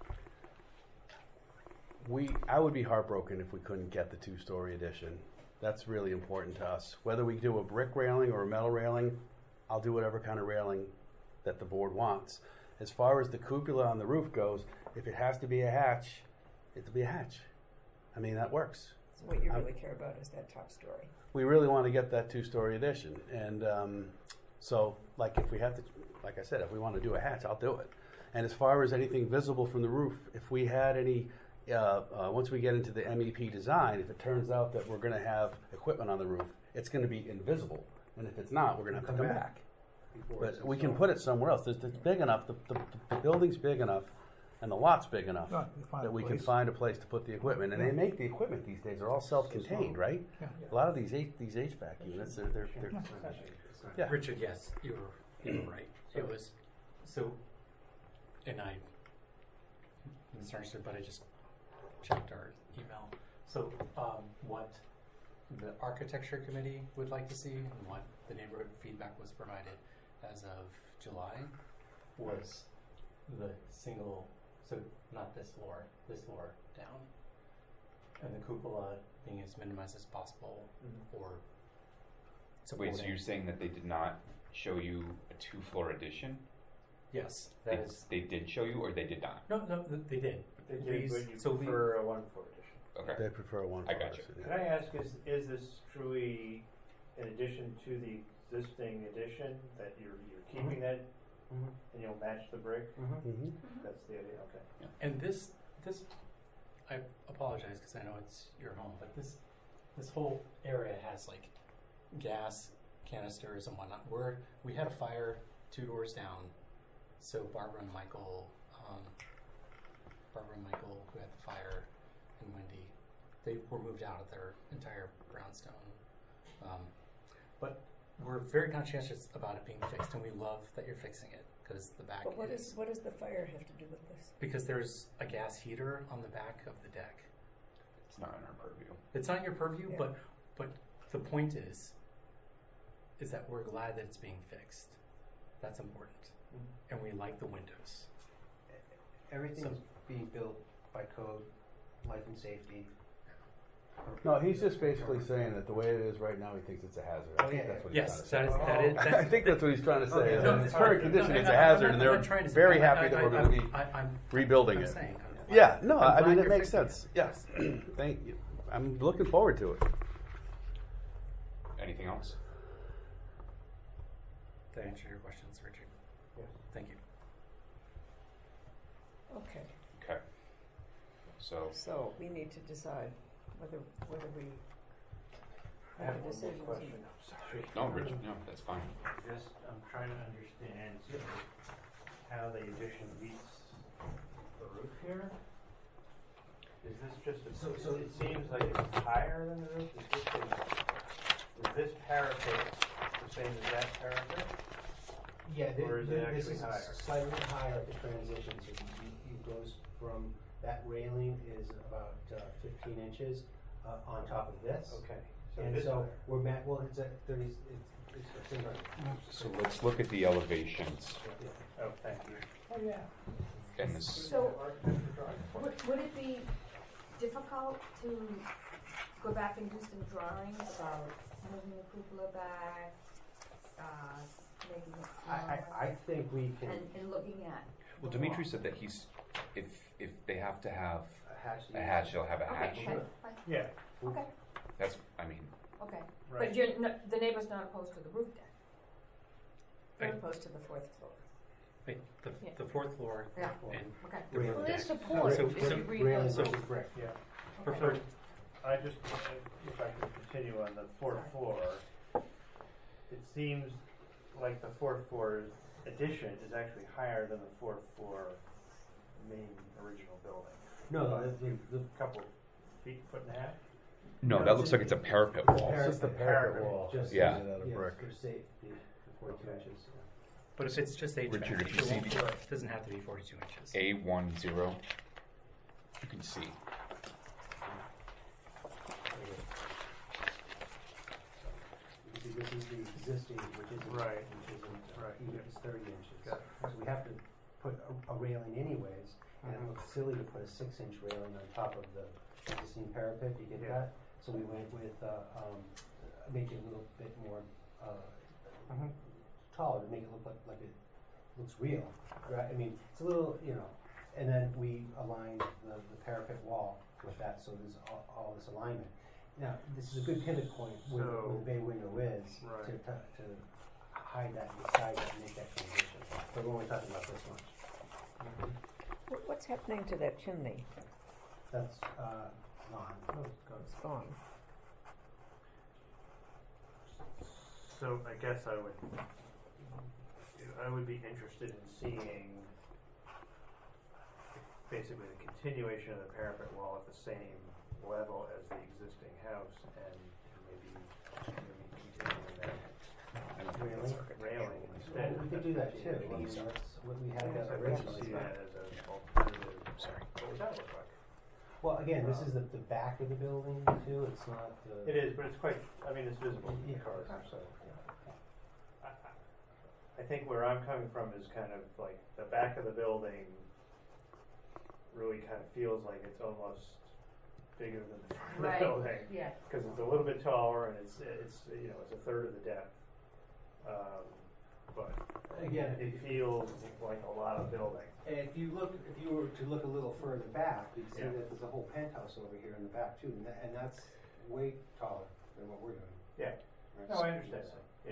we, I would be heartbroken if we couldn't get the two-story addition. That's really important to us. Whether we do a brick railing or a metal railing, I'll do whatever kind of railing that the board wants. As far as the cupola on the roof goes, if it has to be a hatch, it'll be a hatch. I mean, that works. So what you I'm- really care about is that top story. We really want to get that two-story addition, and um, so, like, if we have to, like I said, if we want to do a hatch, I'll do it. And as far as anything visible from the roof, if we had any, uh, uh, once we get into the M E P design, if it turns out that we're going to have equipment on the roof, it's going to be invisible, and if it's not, we're going to have to Come come back. back. Before it's But we can installed. put it somewhere else. It's, it's big enough. The, the, the building's big enough, and the lot's big enough Right, we find that a we can place. find a place to put the equipment. And Yeah. they make the equipment these days. They're all self-contained, right? Yeah. A lot of these H, these H V A C units, they're, they're, they're Essentially, sign. Yeah. Richard, yes, you were, you were right. It was, so, and I misunderstood, but I just checked our email. So, um, what the architecture committee would like to see and what the neighborhood feedback was provided as of July was the single, so not this floor, this floor down. And the cupola being as minimized as possible for supporting. Wait, so you're saying that they did not show you a two-floor addition? Yes, They, that is. they did show you, or they did not? No, no, th- they did. They did, Lee's- but you so Lee- prefer a one-floor addition. Okay. They prefer one. I got you. Could I ask, is, is this truly in addition to the existing addition, that you're, you're keeping that Mhm. and you'll match the brick? Mhm. Mm-hmm. That's the idea, okay. And this, this, I apologize because I know it's your home, but this, this whole area has like gas canisters and whatnot. We're, we had a fire two doors down, so Barbara and Michael, um, Barbara and Michael, who had the fire, and Wendy, they were moved out of their entire brownstone. Um, but we're very conscientious about it being fixed, and we love that you're fixing it because the back But what is is, what does the fire have to do with this? because there's a gas heater on the back of the deck. It's not in our purview. It's not your purview, Yeah. but but the point is, is that we're glad that it's being fixed. That's important, and we like the windows. Everything's being built by code, life and safety. No, he's just basically saying that the way it is right now, he thinks it's a hazard. I Oh, think yeah. that's what he's Yes, trying that to is say. that is. That, I think that's what he's trying to say. Okay. is No, in its it's current fine. condition, No, it's a and I'm hazard, not- and I'm they're not trying to say- very I- happy I- that I- we're going to be I, I'm, rebuilding I'm it. saying, I'm- Yeah, no, I'm I glad mean, it you're makes fixing sense. Yes. Thank you. I'm looking forward to it. Anything else? Did I answer your questions, Richard? Yes. Thank you. Okay, Okay. So, so we need to decide whether, whether we I have have a one decision. more question. Sorry. no, Richard, no, that's fine. Just, I'm trying to understand how the addition meets the roof here. Is this just a, So- so- it seems like it's higher than the roof? Is this, a- is this parapet the same as that parapet? Yeah, thi- Or is thi- it this actually is higher? slightly higher at the transition, so you- it goes from, that railing is about uh, fifteen inches uh, on top of this. Okay. So it And is so higher. we're ma- well, it's at thirty, it's, it's, it's in our- So let's look at the elevations. yeah. Oh, thank you. Oh, yeah. And this, So, would, would it be difficult to go back and do some drawings about moving the cupola back, uh, making it I, smaller? I, I think we can. And, and looking at. well, the Dimitri wall. said that he's, if, if they have to have a hatch. a hatch, they'll have a hatch. Okay, okay, fine. Yeah, Okay, That's, I mean, okay. right. But you're, not- the neighbor's not opposed to the roof deck? They're Right. opposed to the fourth floor. Wait, the, Yeah. the fourth floor Yeah. and Okay. the roof Well, deck. there's support. So- if so- you read Railing those. so- versus brick. Yeah. Preferred. I just, if I can continue on the fourth floor, it seems like the fourth floor addition is actually higher than the fourth floor main original building. No, By the, a few- the, the couple feet, foot and a half. no, that looks like it's a parapet wall. It's just the parapet wall. Just Yeah. Made out of yeah, brick. for safety, forty-two Okay. inches. yeah. But if it's just H V A C, Richard, if you it see won't- the- it doesn't have to be forty-two inches. A one zero, you can see. You see, this is the existing, which isn't, Right. which isn't, uh, Right, even yeah. if it's thirty inches. Got So we have to put a, a railing anyways, and it looks silly to put a six-inch railing on top of the existing parapet, you get Yeah. that? So we went with, uh, um, make it a little bit more, uh, taller, to make it look like, like it looks real, right? I mean, it's a little, you know, and then we aligned the, the parapet wall with that, so there's all, all this alignment. Now, this is a good pivot point where, the- where the bay window is, to, Right. to, to hide that, beside that, and make that transition. But we're only talking about this much. Wh- What's happening to that chimney? That's, uh, gone. It's gone. So I guess I would, I would be interested in seeing basically the continuation of the parapet wall at the same level as the existing house and maybe, maybe continuing that I don't think that's architectural. railing instead. We could do that too. I mean, Sorry. that's what we had I'd that like to originally. see that as an alternative. Sorry. What would that look like? Well, again, this is the, the back of the building too. It's not the. It is, but it's quite, I mean, it's visible from the Yeah. cars, so. I- I- I think where I'm coming from is kind of like the back of the building really kind of feels like it's almost bigger than the front of the Right. building. Yeah. Because it's a little bit taller and it's, it's, you know, it's a third of the depth. Um, But Again, it feels like a lot of building. And if you look, if you were to look a little further back, you'd see Yeah. that there's a whole penthouse over here in the back too, and, that, and that's way taller than what we're doing. Yeah. Right? No, I understand that, yeah.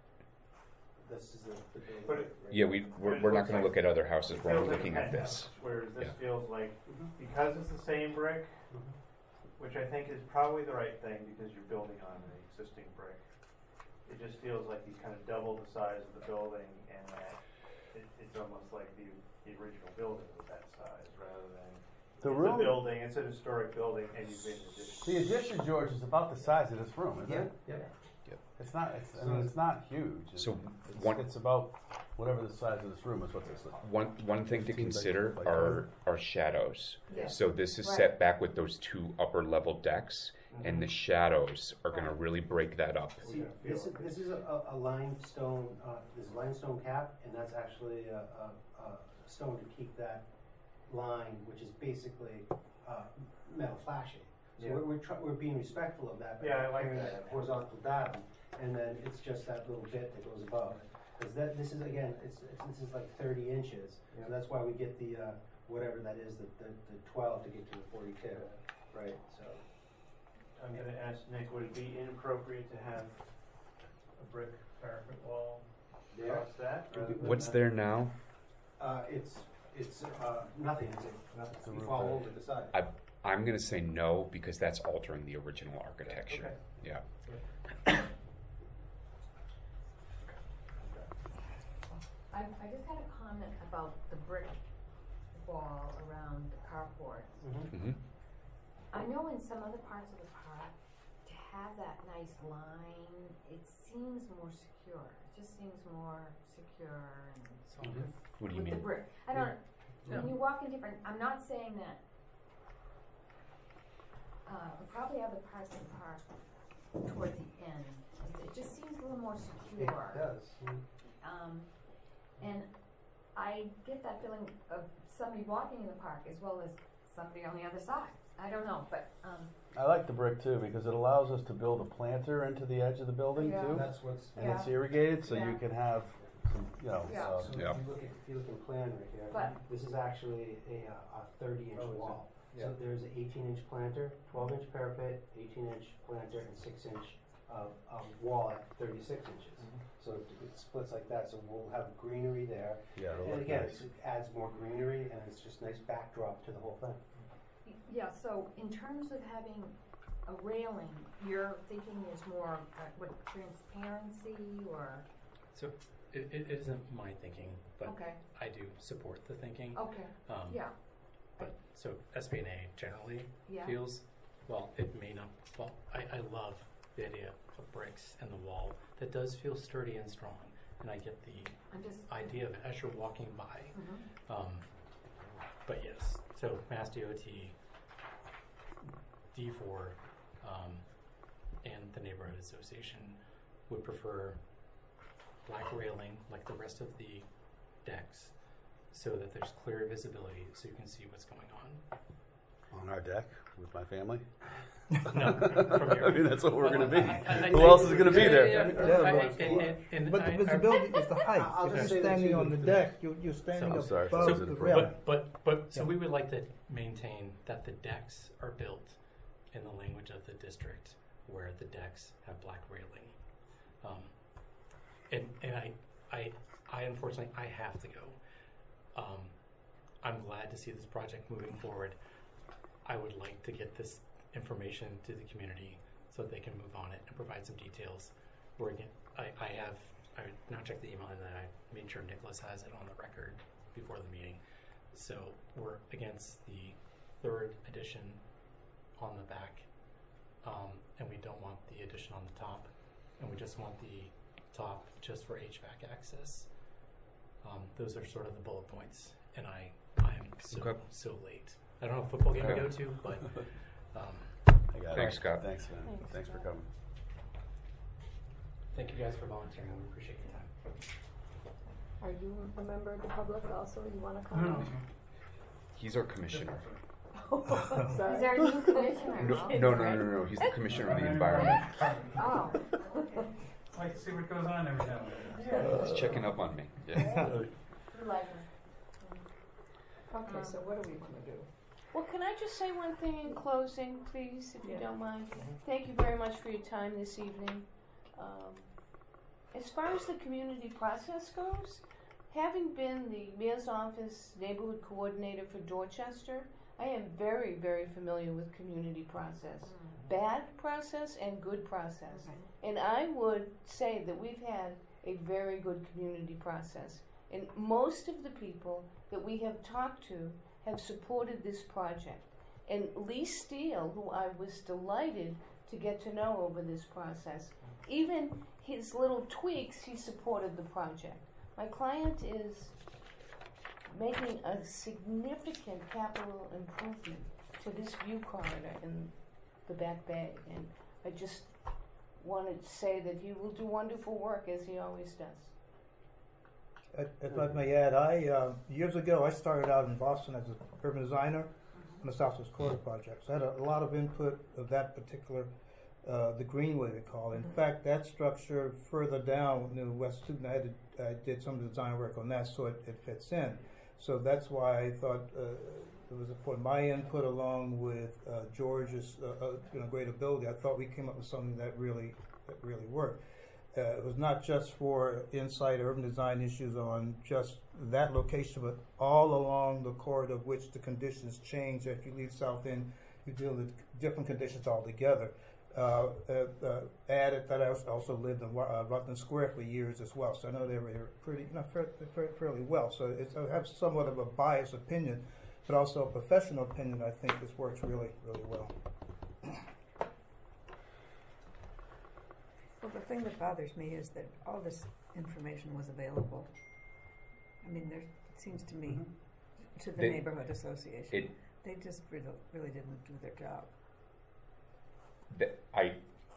This is the, the building. But it- right Yeah, now. we, But we're, it we're not looks gonna like- look at other houses, we're Feels only like a looking at penthouse, this. Whereas this Yeah. feels like, Mhm. because it's the same brick, Mhm. which I think is probably the right thing because you're building on an existing brick. It just feels like you kind of double the size of the building and that it, it's almost like the, the original building was that size rather than The it's room, a building, it's an historic building and you've made an addition. the addition, George, is about the size of this room, isn't Yeah, it? yeah. It's not, it's, I mean, it's not huge. It's- So it's, one- it's about whatever the size of this room is, what this is. One, one thing to Seems like consider like are, are shadows. Yeah. So this is Right. set back with those two upper level decks, and the shadows are gonna Right. really break that up. See, this is, this is a, a limestone, uh, this is limestone cap, and that's actually a, a, a stone to keep that line, which is basically, uh, metal flashing. So Yeah. we're, we're try, we're being respectful of that, by Yeah, I like carrying that. horizontal down, and then it's just that little bit that goes above. Cause that, this is, again, it's, it's, this is like thirty inches, Yeah. so that's why we get the, uh, whatever that is, the, the, the twelve to get to the forty-two, right, so. I'm gonna ask Nick, would it be inappropriate to have a brick parapet wall There, across that? rather than What's that? there now? uh, it's, it's, uh, nothing, it's, a- nothing, The you roof fall edge. over the side. I, I'm gonna say no, because that's altering the original architecture. Okay. Yeah. I, I just had a comment about the brick wall around the carport. Mm-hmm. I know in some other parts of the park, to have that nice line, it seems more secure. It just seems more secure and What do you with the mean? brick. I don't, Yeah. when you walk in different, I'm not saying that, uh, probably other parts of the park towards the end, it- it just seems a little more It secure. does. Um, and I get that feeling of somebody walking in the park as well as somebody on the other side. I don't know, but, um, I like the brick too, because it allows us to build a planter into the edge of the building Yeah. too. That's what's. And it's Yeah. irrigated, so Yeah. you can have some, you know, Yeah. uh, So if Yeah. you look at, if you look in plan right here, But- this is actually a, uh, a thirty inch Oh, is it? wall. Yeah. So there's an eighteen inch planter, twelve inch parapet, eighteen inch planter, and six inch, uh, uh, wall at thirty-six inches. Mm-hmm. So it, it splits like that, so we'll have greenery there. yeah, it'll And look again, nice. it adds more greenery, and it's just nice backdrop to the whole thing. yeah, so in terms of having a railing, you're thinking is more, uh, what, transparency or, So it, it isn't my thinking, but okay, I do support the thinking. okay, Um, yeah, But so S B N A generally yeah. feels, well, it may not, well, I, I love the idea of bricks and the wall that does feel sturdy and strong. And I get the I'm just, idea of it as you're walking by. mhm. Um, but yes, so Mass D O T, D four, um, and the Neighborhood Association would prefer black railing like the rest of the decks so that there's clear visibility so you can see what's going on. On our deck with my family. No, from your- I mean, that's what we're going to be. I- I- I- Who else is going to be Yeah, there? yeah, Yeah, yeah. but- I- and- and- and But I- the I- visibility is the height. I'll If just you're say that standing too, on the to- deck, you're, you're standing I'm sorry, above so- the but- railing. But, but, but, so Yeah. we would like to maintain that the decks are built in the language of the district where the decks have black railing. Um, and, and I, I, I unfortunately, I have to go. Um, I'm glad to see this project moving forward. I would like to get this information to the community so that they can move on it and provide some details. Where again, I, I have, I now checked the email and then I made sure Nicholas has it on the record before the meeting. So we're against the third addition on the back, um, and we don't want the addition on the top, and we just want the top just for H V A C access. Um, those are sort of the bullet points, and I I am so Okay. so late. I don't know what football game to Okay. go to, but um, I got it. Thanks, Scott. Thanks, man. Thanks, Thanks for Scott. coming. thank you guys for volunteering. We appreciate your time. Are you a member of the public also? You want to comment? He's our commissioner. Is there a new commissioner? No, no, no, no, no. He's the commissioner of the environment. Oh, Like to see what goes on every now and then. He's checking up on me. Yeah. Okay, so what do we want to do? Well, can I just say one thing in closing, please, if you Yeah. don't mind? Thank you very much for your time this evening. Um, as far as the community process goes, having been the mayor's office neighborhood coordinator for Dorchester, I am very, very familiar with community process. Bad process and good process. And I would say that we've had a very good community process. And most of the people that we have talked to have supported this project. And Lee Steele, who I was delighted to get to know over this process, even his little tweaks, he supported the project. My client is making a significant capital improvement to this view corridor in the Back Bay. And I just wanted to say that he will do wonderful work, as he always does. If I may add, I uh, years ago I started out in Boston as an urban designer on the Southwest Corridor project. So I had a, a lot of input of that particular, uh, the Greenway they call it. In fact, that structure further down near West Stoughton, I, had to, I did some design work on that, so it, it fits in. So that's why I thought uh, it was important. My input, along with uh, George's uh, uh, you know, great ability, I thought we came up with something that really that really worked. Uh, it was not just for inside urban design issues on just that location, but all along the corridor of which the conditions change. If you leave South End, you deal with different conditions altogether. Uh, uh, uh, added that I also lived in uh, Rutland Square for years as well, so I know they were pretty, you know, fair, fair, fairly well. So it's, I have somewhat of a biased opinion, but also a professional opinion. I think this works really, really well. Well, the thing that bothers me is that all this information was available. I mean, there, it seems to me, to the They- neighborhood association, It, they just really, really didn't do their job. that I,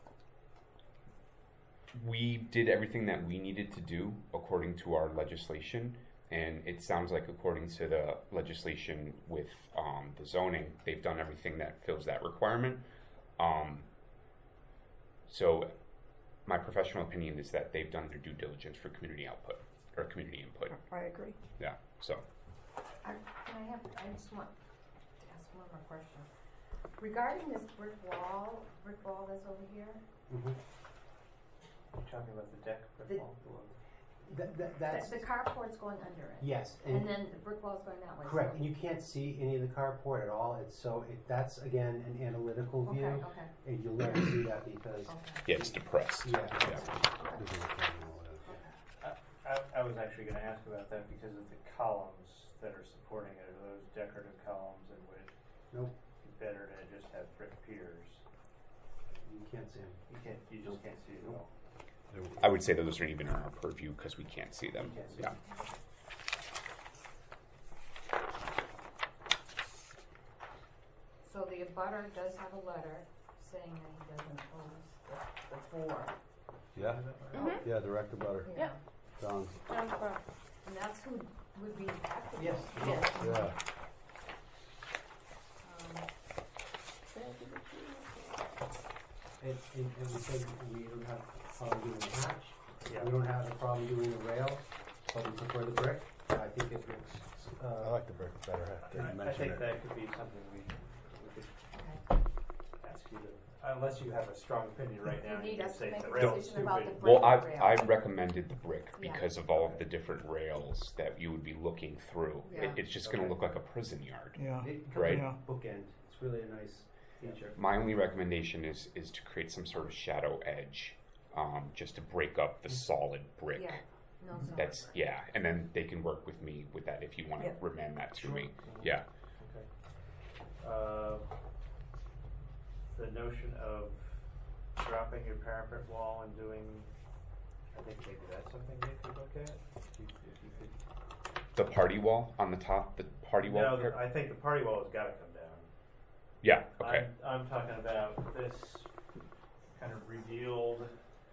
we did everything that we needed to do according to our legislation, and it sounds like according to the legislation with um, the zoning, they've done everything that fills that requirement. Um, so my professional opinion is that they've done their due diligence for community output, or community input. I agree. Yeah, so. I, can I have, I just want to ask one more question. Regarding this brick wall, brick wall that's over here, Mhm. You're talking about the deck brick The- wall? That, that, the, that's, the carport's going under it. yes, And and, then the brick wall's going that way. correct, so- and you can't see any of the carport at all, it's so, it, that's again an analytical Okay, view, okay, and you'll never see that because, okay. Yeah, it's depressed. yeah. I, I, I was actually gonna ask about that because of the columns that are supporting it, are those decorative columns in which Nope, it's better to just have brick piers. you can't see them. You can't, you just can't see it at all. I would say that those aren't even in our purview because we can't see them. You can't see Yeah. them. So the abutter does have a letter saying that he doesn't oppose the, the four. Yeah, Mhm. yeah, Director Butter, Yeah. John. John Croft. And that's who would be affected. Yes. Yes. Yeah, Um, And, and, and we say we don't have a problem doing the hatch, Yeah. we don't have a problem doing the rail, but we prefer the brick, I think it looks, uh. I like the brick better. I didn't I, I mention think it. that could be something we, we could okay. ask you to, unless you have a strong opinion right now, You you need can us to say make the a rail is decision about stupid. the brick. Well, I've, rail. I've recommended the brick Yeah. because of all of the different rails that you would be looking through. Yeah. It, it's just going to Okay. look like a prison yard. Yeah. It Right. comes with bookend, it's really a nice feature. My only recommendation is is to create some sort of shadow edge, um, just to break up the solid brick. Yeah, no solid That's brick. yeah, and then they can work with me with that if you want to Yeah. remand that to Sure. me. Yeah. Okay. Uh, the notion of dropping your parapet wall and doing I think maybe that's something they could look at. If you, if you could. The party wall on the top, the party wall. No, par- the- I think the party wall has got to come down. yeah. Okay. I'm, I'm talking about this kind of revealed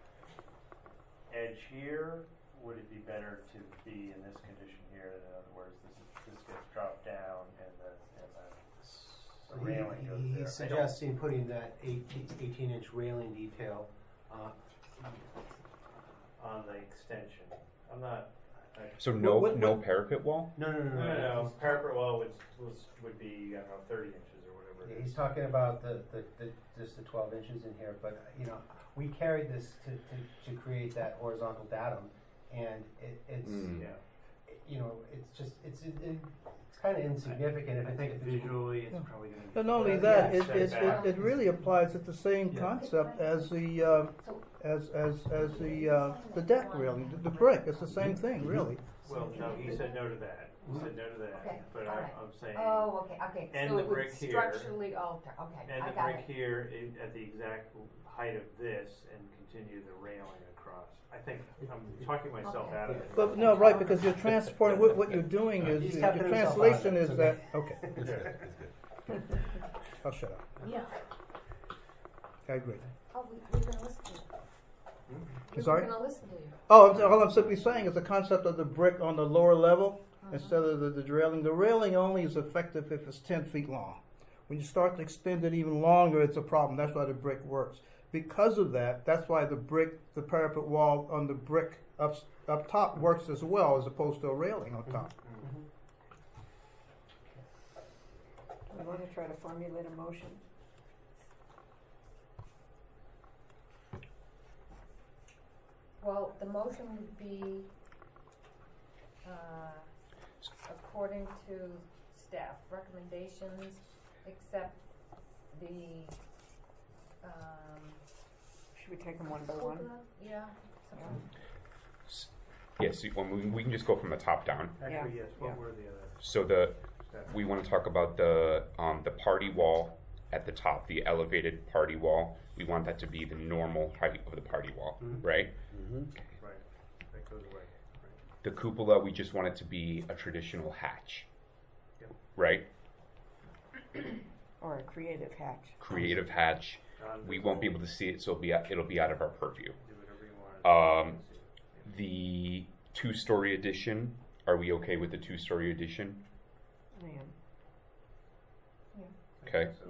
edge here. Would it be better to be in this condition here? In other words, this is, this gets dropped down and the, and the, the railing goes He- there. He's I don't- suggesting putting that eighteen inch railing detail, uh, on the extension. I'm not. I, So no What- what- no what- parapet wall. no, no, no, no, no. no, no. He's- Parapet wall would was, would be I don't know thirty inches or whatever. Yeah, it he's is. talking about the, the, the, just the twelve inches in here, but, you know, we carried this to, to, to create that horizontal datum, and it, it's, Mm. Yeah. you know, it's just, it's, it, it- it's kinda insignificant if I I think think of it. visually it's Yeah. probably going to be. But not only Yeah, that, yeah, it, it, setback. it, it really applies, it's the same Yeah. concept as the, uh, as, as, as the, uh, the deck railing, the, the brick, it's the same thing, really. Well, no, he said no to that. He said no to that. Okay, But all I'm, right. I'm saying. Oh, okay, okay. And So the it would brick here. structurally alter, okay, And I the got brick it. here i- at the exact height of this and continue the railing across. I think I'm talking myself Okay. out of it. But, no, right, because you're transporting, what, what you're doing is, He's your talking himself translation out of is it, that, it's okay, It's good, it's good. I'll shut up, Yeah. I agree. Oh, we, we're gonna listen to you. We Sorry? We're gonna listen to you. Oh, I'm- all I'm simply saying is the concept of the brick on the lower level instead of the, the railing. The railing only is effective if it's ten feet long. When you start to extend it even longer, it's a problem. That's why the brick works. Because of that, that's why the brick, the parapet wall on the brick up up top works as well as opposed to a railing on top. We want to try to formulate a motion. Well, the motion would be, uh, according to staff recommendations, except the, um. Should we take them one by one? Yeah, something. Yes. Yeah, we, we can just go from the top down. Actually, Yeah. yes. What Yeah. were the other So the steps? we want to talk about the um, the party wall at the top, the elevated party wall. We want that to be the normal height of the party wall, Mhm. right? Mm-hmm. Right. That goes away. Right. The cupola, we just want it to be a traditional hatch, Yep. right? Or a creative hatch? Creative hatch. We won't be able to see it, so it'll be it'll be out of our purview. Do whatever you want. Um, The two-story addition. Are we okay with the two-story addition? I am. Okay. Yeah.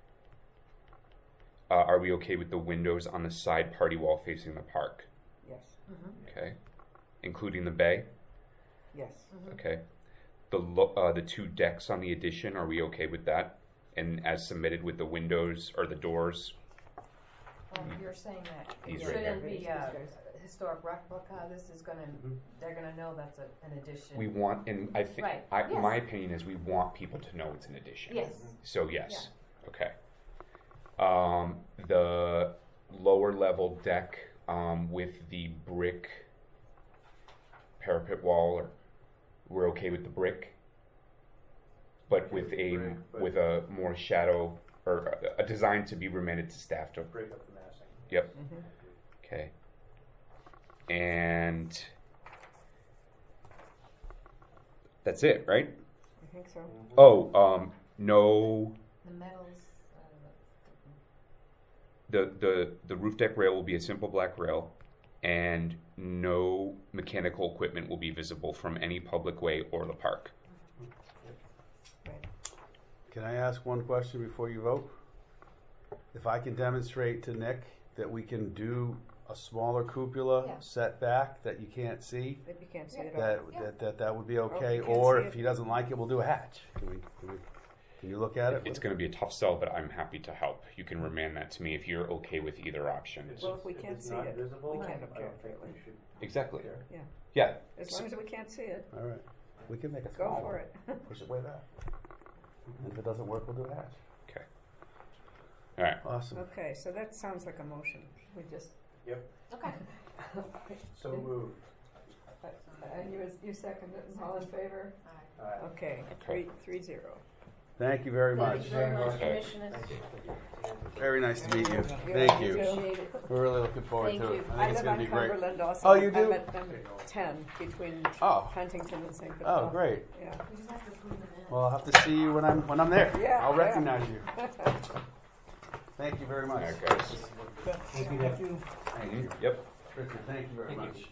Uh, are we okay with the windows on the side party wall facing the park? Yes. Okay. Including the bay? Yes. Okay. The lo- uh, the two decks on the addition, are we okay with that? And as submitted with the windows or the doors? Um, you're saying that These it right shouldn't here. be a historic replica, this is gonna, they're gonna know that's a, an addition. We want, and I think, Right. I, Yes. my opinion is we want people to know it's an addition. Yes, So yes, okay. Um, the lower level deck um, with the brick parapet wall, or we're okay with the brick, but Okay with with a brick, but- with a more shadow or a, a design to be remanded to staff to. Break up the massing. Yep. Mhm. Okay. And that's it, right? I think so. Oh, um, no. the metals, uh, The, the, the roof deck rail will be a simple black rail, and no mechanical equipment will be visible from any public way or the park. Right. Can I ask one question before you vote? If I can demonstrate to Nick that we can do a smaller cupola Yeah. setback that you can't see, If you can't see it all. that, Yeah. that, that, that would be Or if okay, you can't or see if it. he doesn't like it, we'll do a hatch. Can we, can we, can you look at it? It's going to be a tough sell, but I'm happy to help. You can remand that to me if you're okay with either option. Well, if we If can't it's see not it, visible, we can't I don't object, think really. we should Exactly. care. Yeah. Yeah. As long as we can't see it, All right, we can make it go smaller. for it. Push it way back. And if it doesn't work, we'll do a hatch. Okay. All right. Awesome. Okay, so that sounds like a motion. We just. okay. So moved. And you, you second it, all in favor? Alright. Uh, Okay, three, three zero. Thank you very much. Thank you very much, Okay. Commissioners. Very nice to meet you. Yeah, Thank you you. too. Appreciate it. We're really looking forward Thank to you. it. I I think it's live going on to be great. Cumberland also. Oh, you do? I'm at number ten between Oh. Huntington and Saint Oh, Paul. great. Yeah. We just have to approve the minutes. Well, I'll have to see you when I'm when I'm there. Yeah, I'll yeah. recognize you. Thank you very much. All right, guys. Thank you, Nick. Mhm. Yep. Richard, thank you very Thank you. much.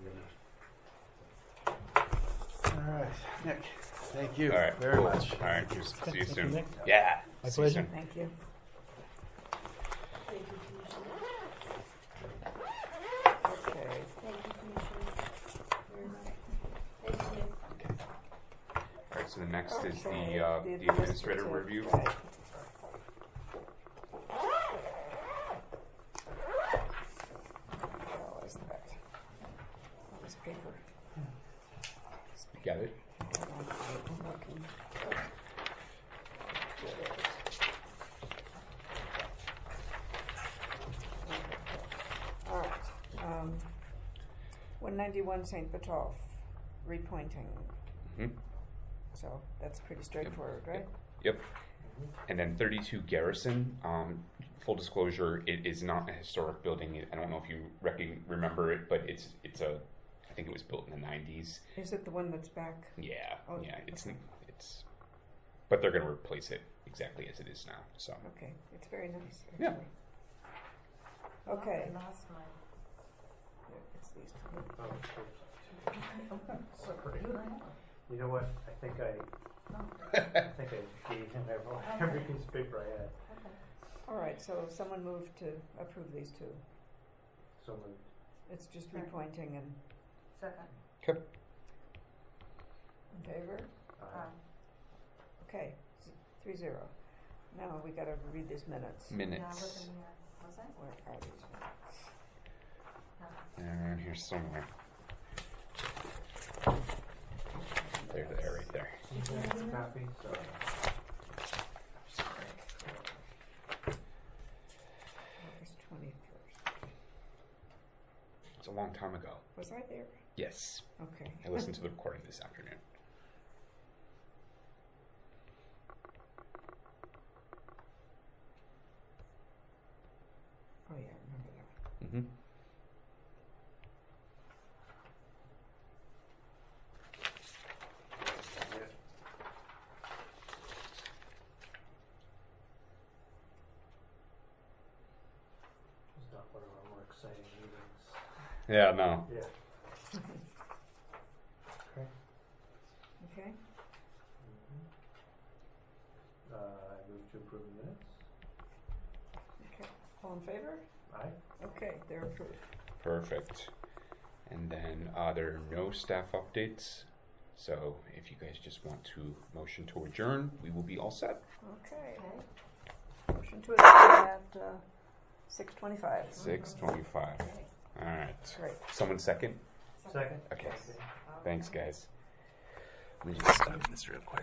All right, Nick. Thank you All right. very cool. much. All right. Just see you Thank you, soon. Nick. Yeah. My see you pleasure. soon. Thank you. Thank you, Commissioners. Okay. Thank you, Commissioners. Very much. Thank you, Nick. All right. So the next is Okay, the uh, the administrative review. Right. How was that? That was paper. Got it. I'm looking. All right. Um, one ninety-one Saint Botolph, repointing. Mhm. So that's pretty straightforward, right? Yep. And then thirty-two Garrison. Um, full disclosure, it is not a historic building. I don't know if you reckon, remember it, but it's it's a. I think it was built in the nineties. Is it the one that's back? Yeah. Oh, yeah. It's okay. it's. But they're going to replace it exactly as it is now. So. Okay, it's very nice. Yeah. actually. Okay. I lost mine. Here, it's these two. Oh, So, you and I have one. you know what? I think I, I think I gave him every, every piece of paper I had. Okay. All right, so someone moved to approve these two. Someone, It's just Second. repointing and Second. Okay. in favor? uh, Aye. Okay, s- three zero. Now we gotta read these minutes. Yeah, I Minutes. wasn't here. Was I? Where are these minutes? No. Around here somewhere. There, there, right there. copy, so. August twenty-first. It's a long time ago. Was I there? Yes. Okay. I listened to the recording this afternoon. Oh, yeah, I remember that. Mm-hmm. Yeah. It's not one of our more exciting meetings. Yeah, no. Yeah. Okay, Uh, I move to approve the minutes. okay. All in favor? Aye. Okay, they're approved. Perfect. And then uh, there are no staff updates. So if you guys just want to motion to adjourn, we will be all set. Okay. Okay. Motion to adjourn at uh, six twenty-five. six twenty-five. All right. Great. Someone second? Second? Okay. Thanks, guys. Let me just stop this real quick.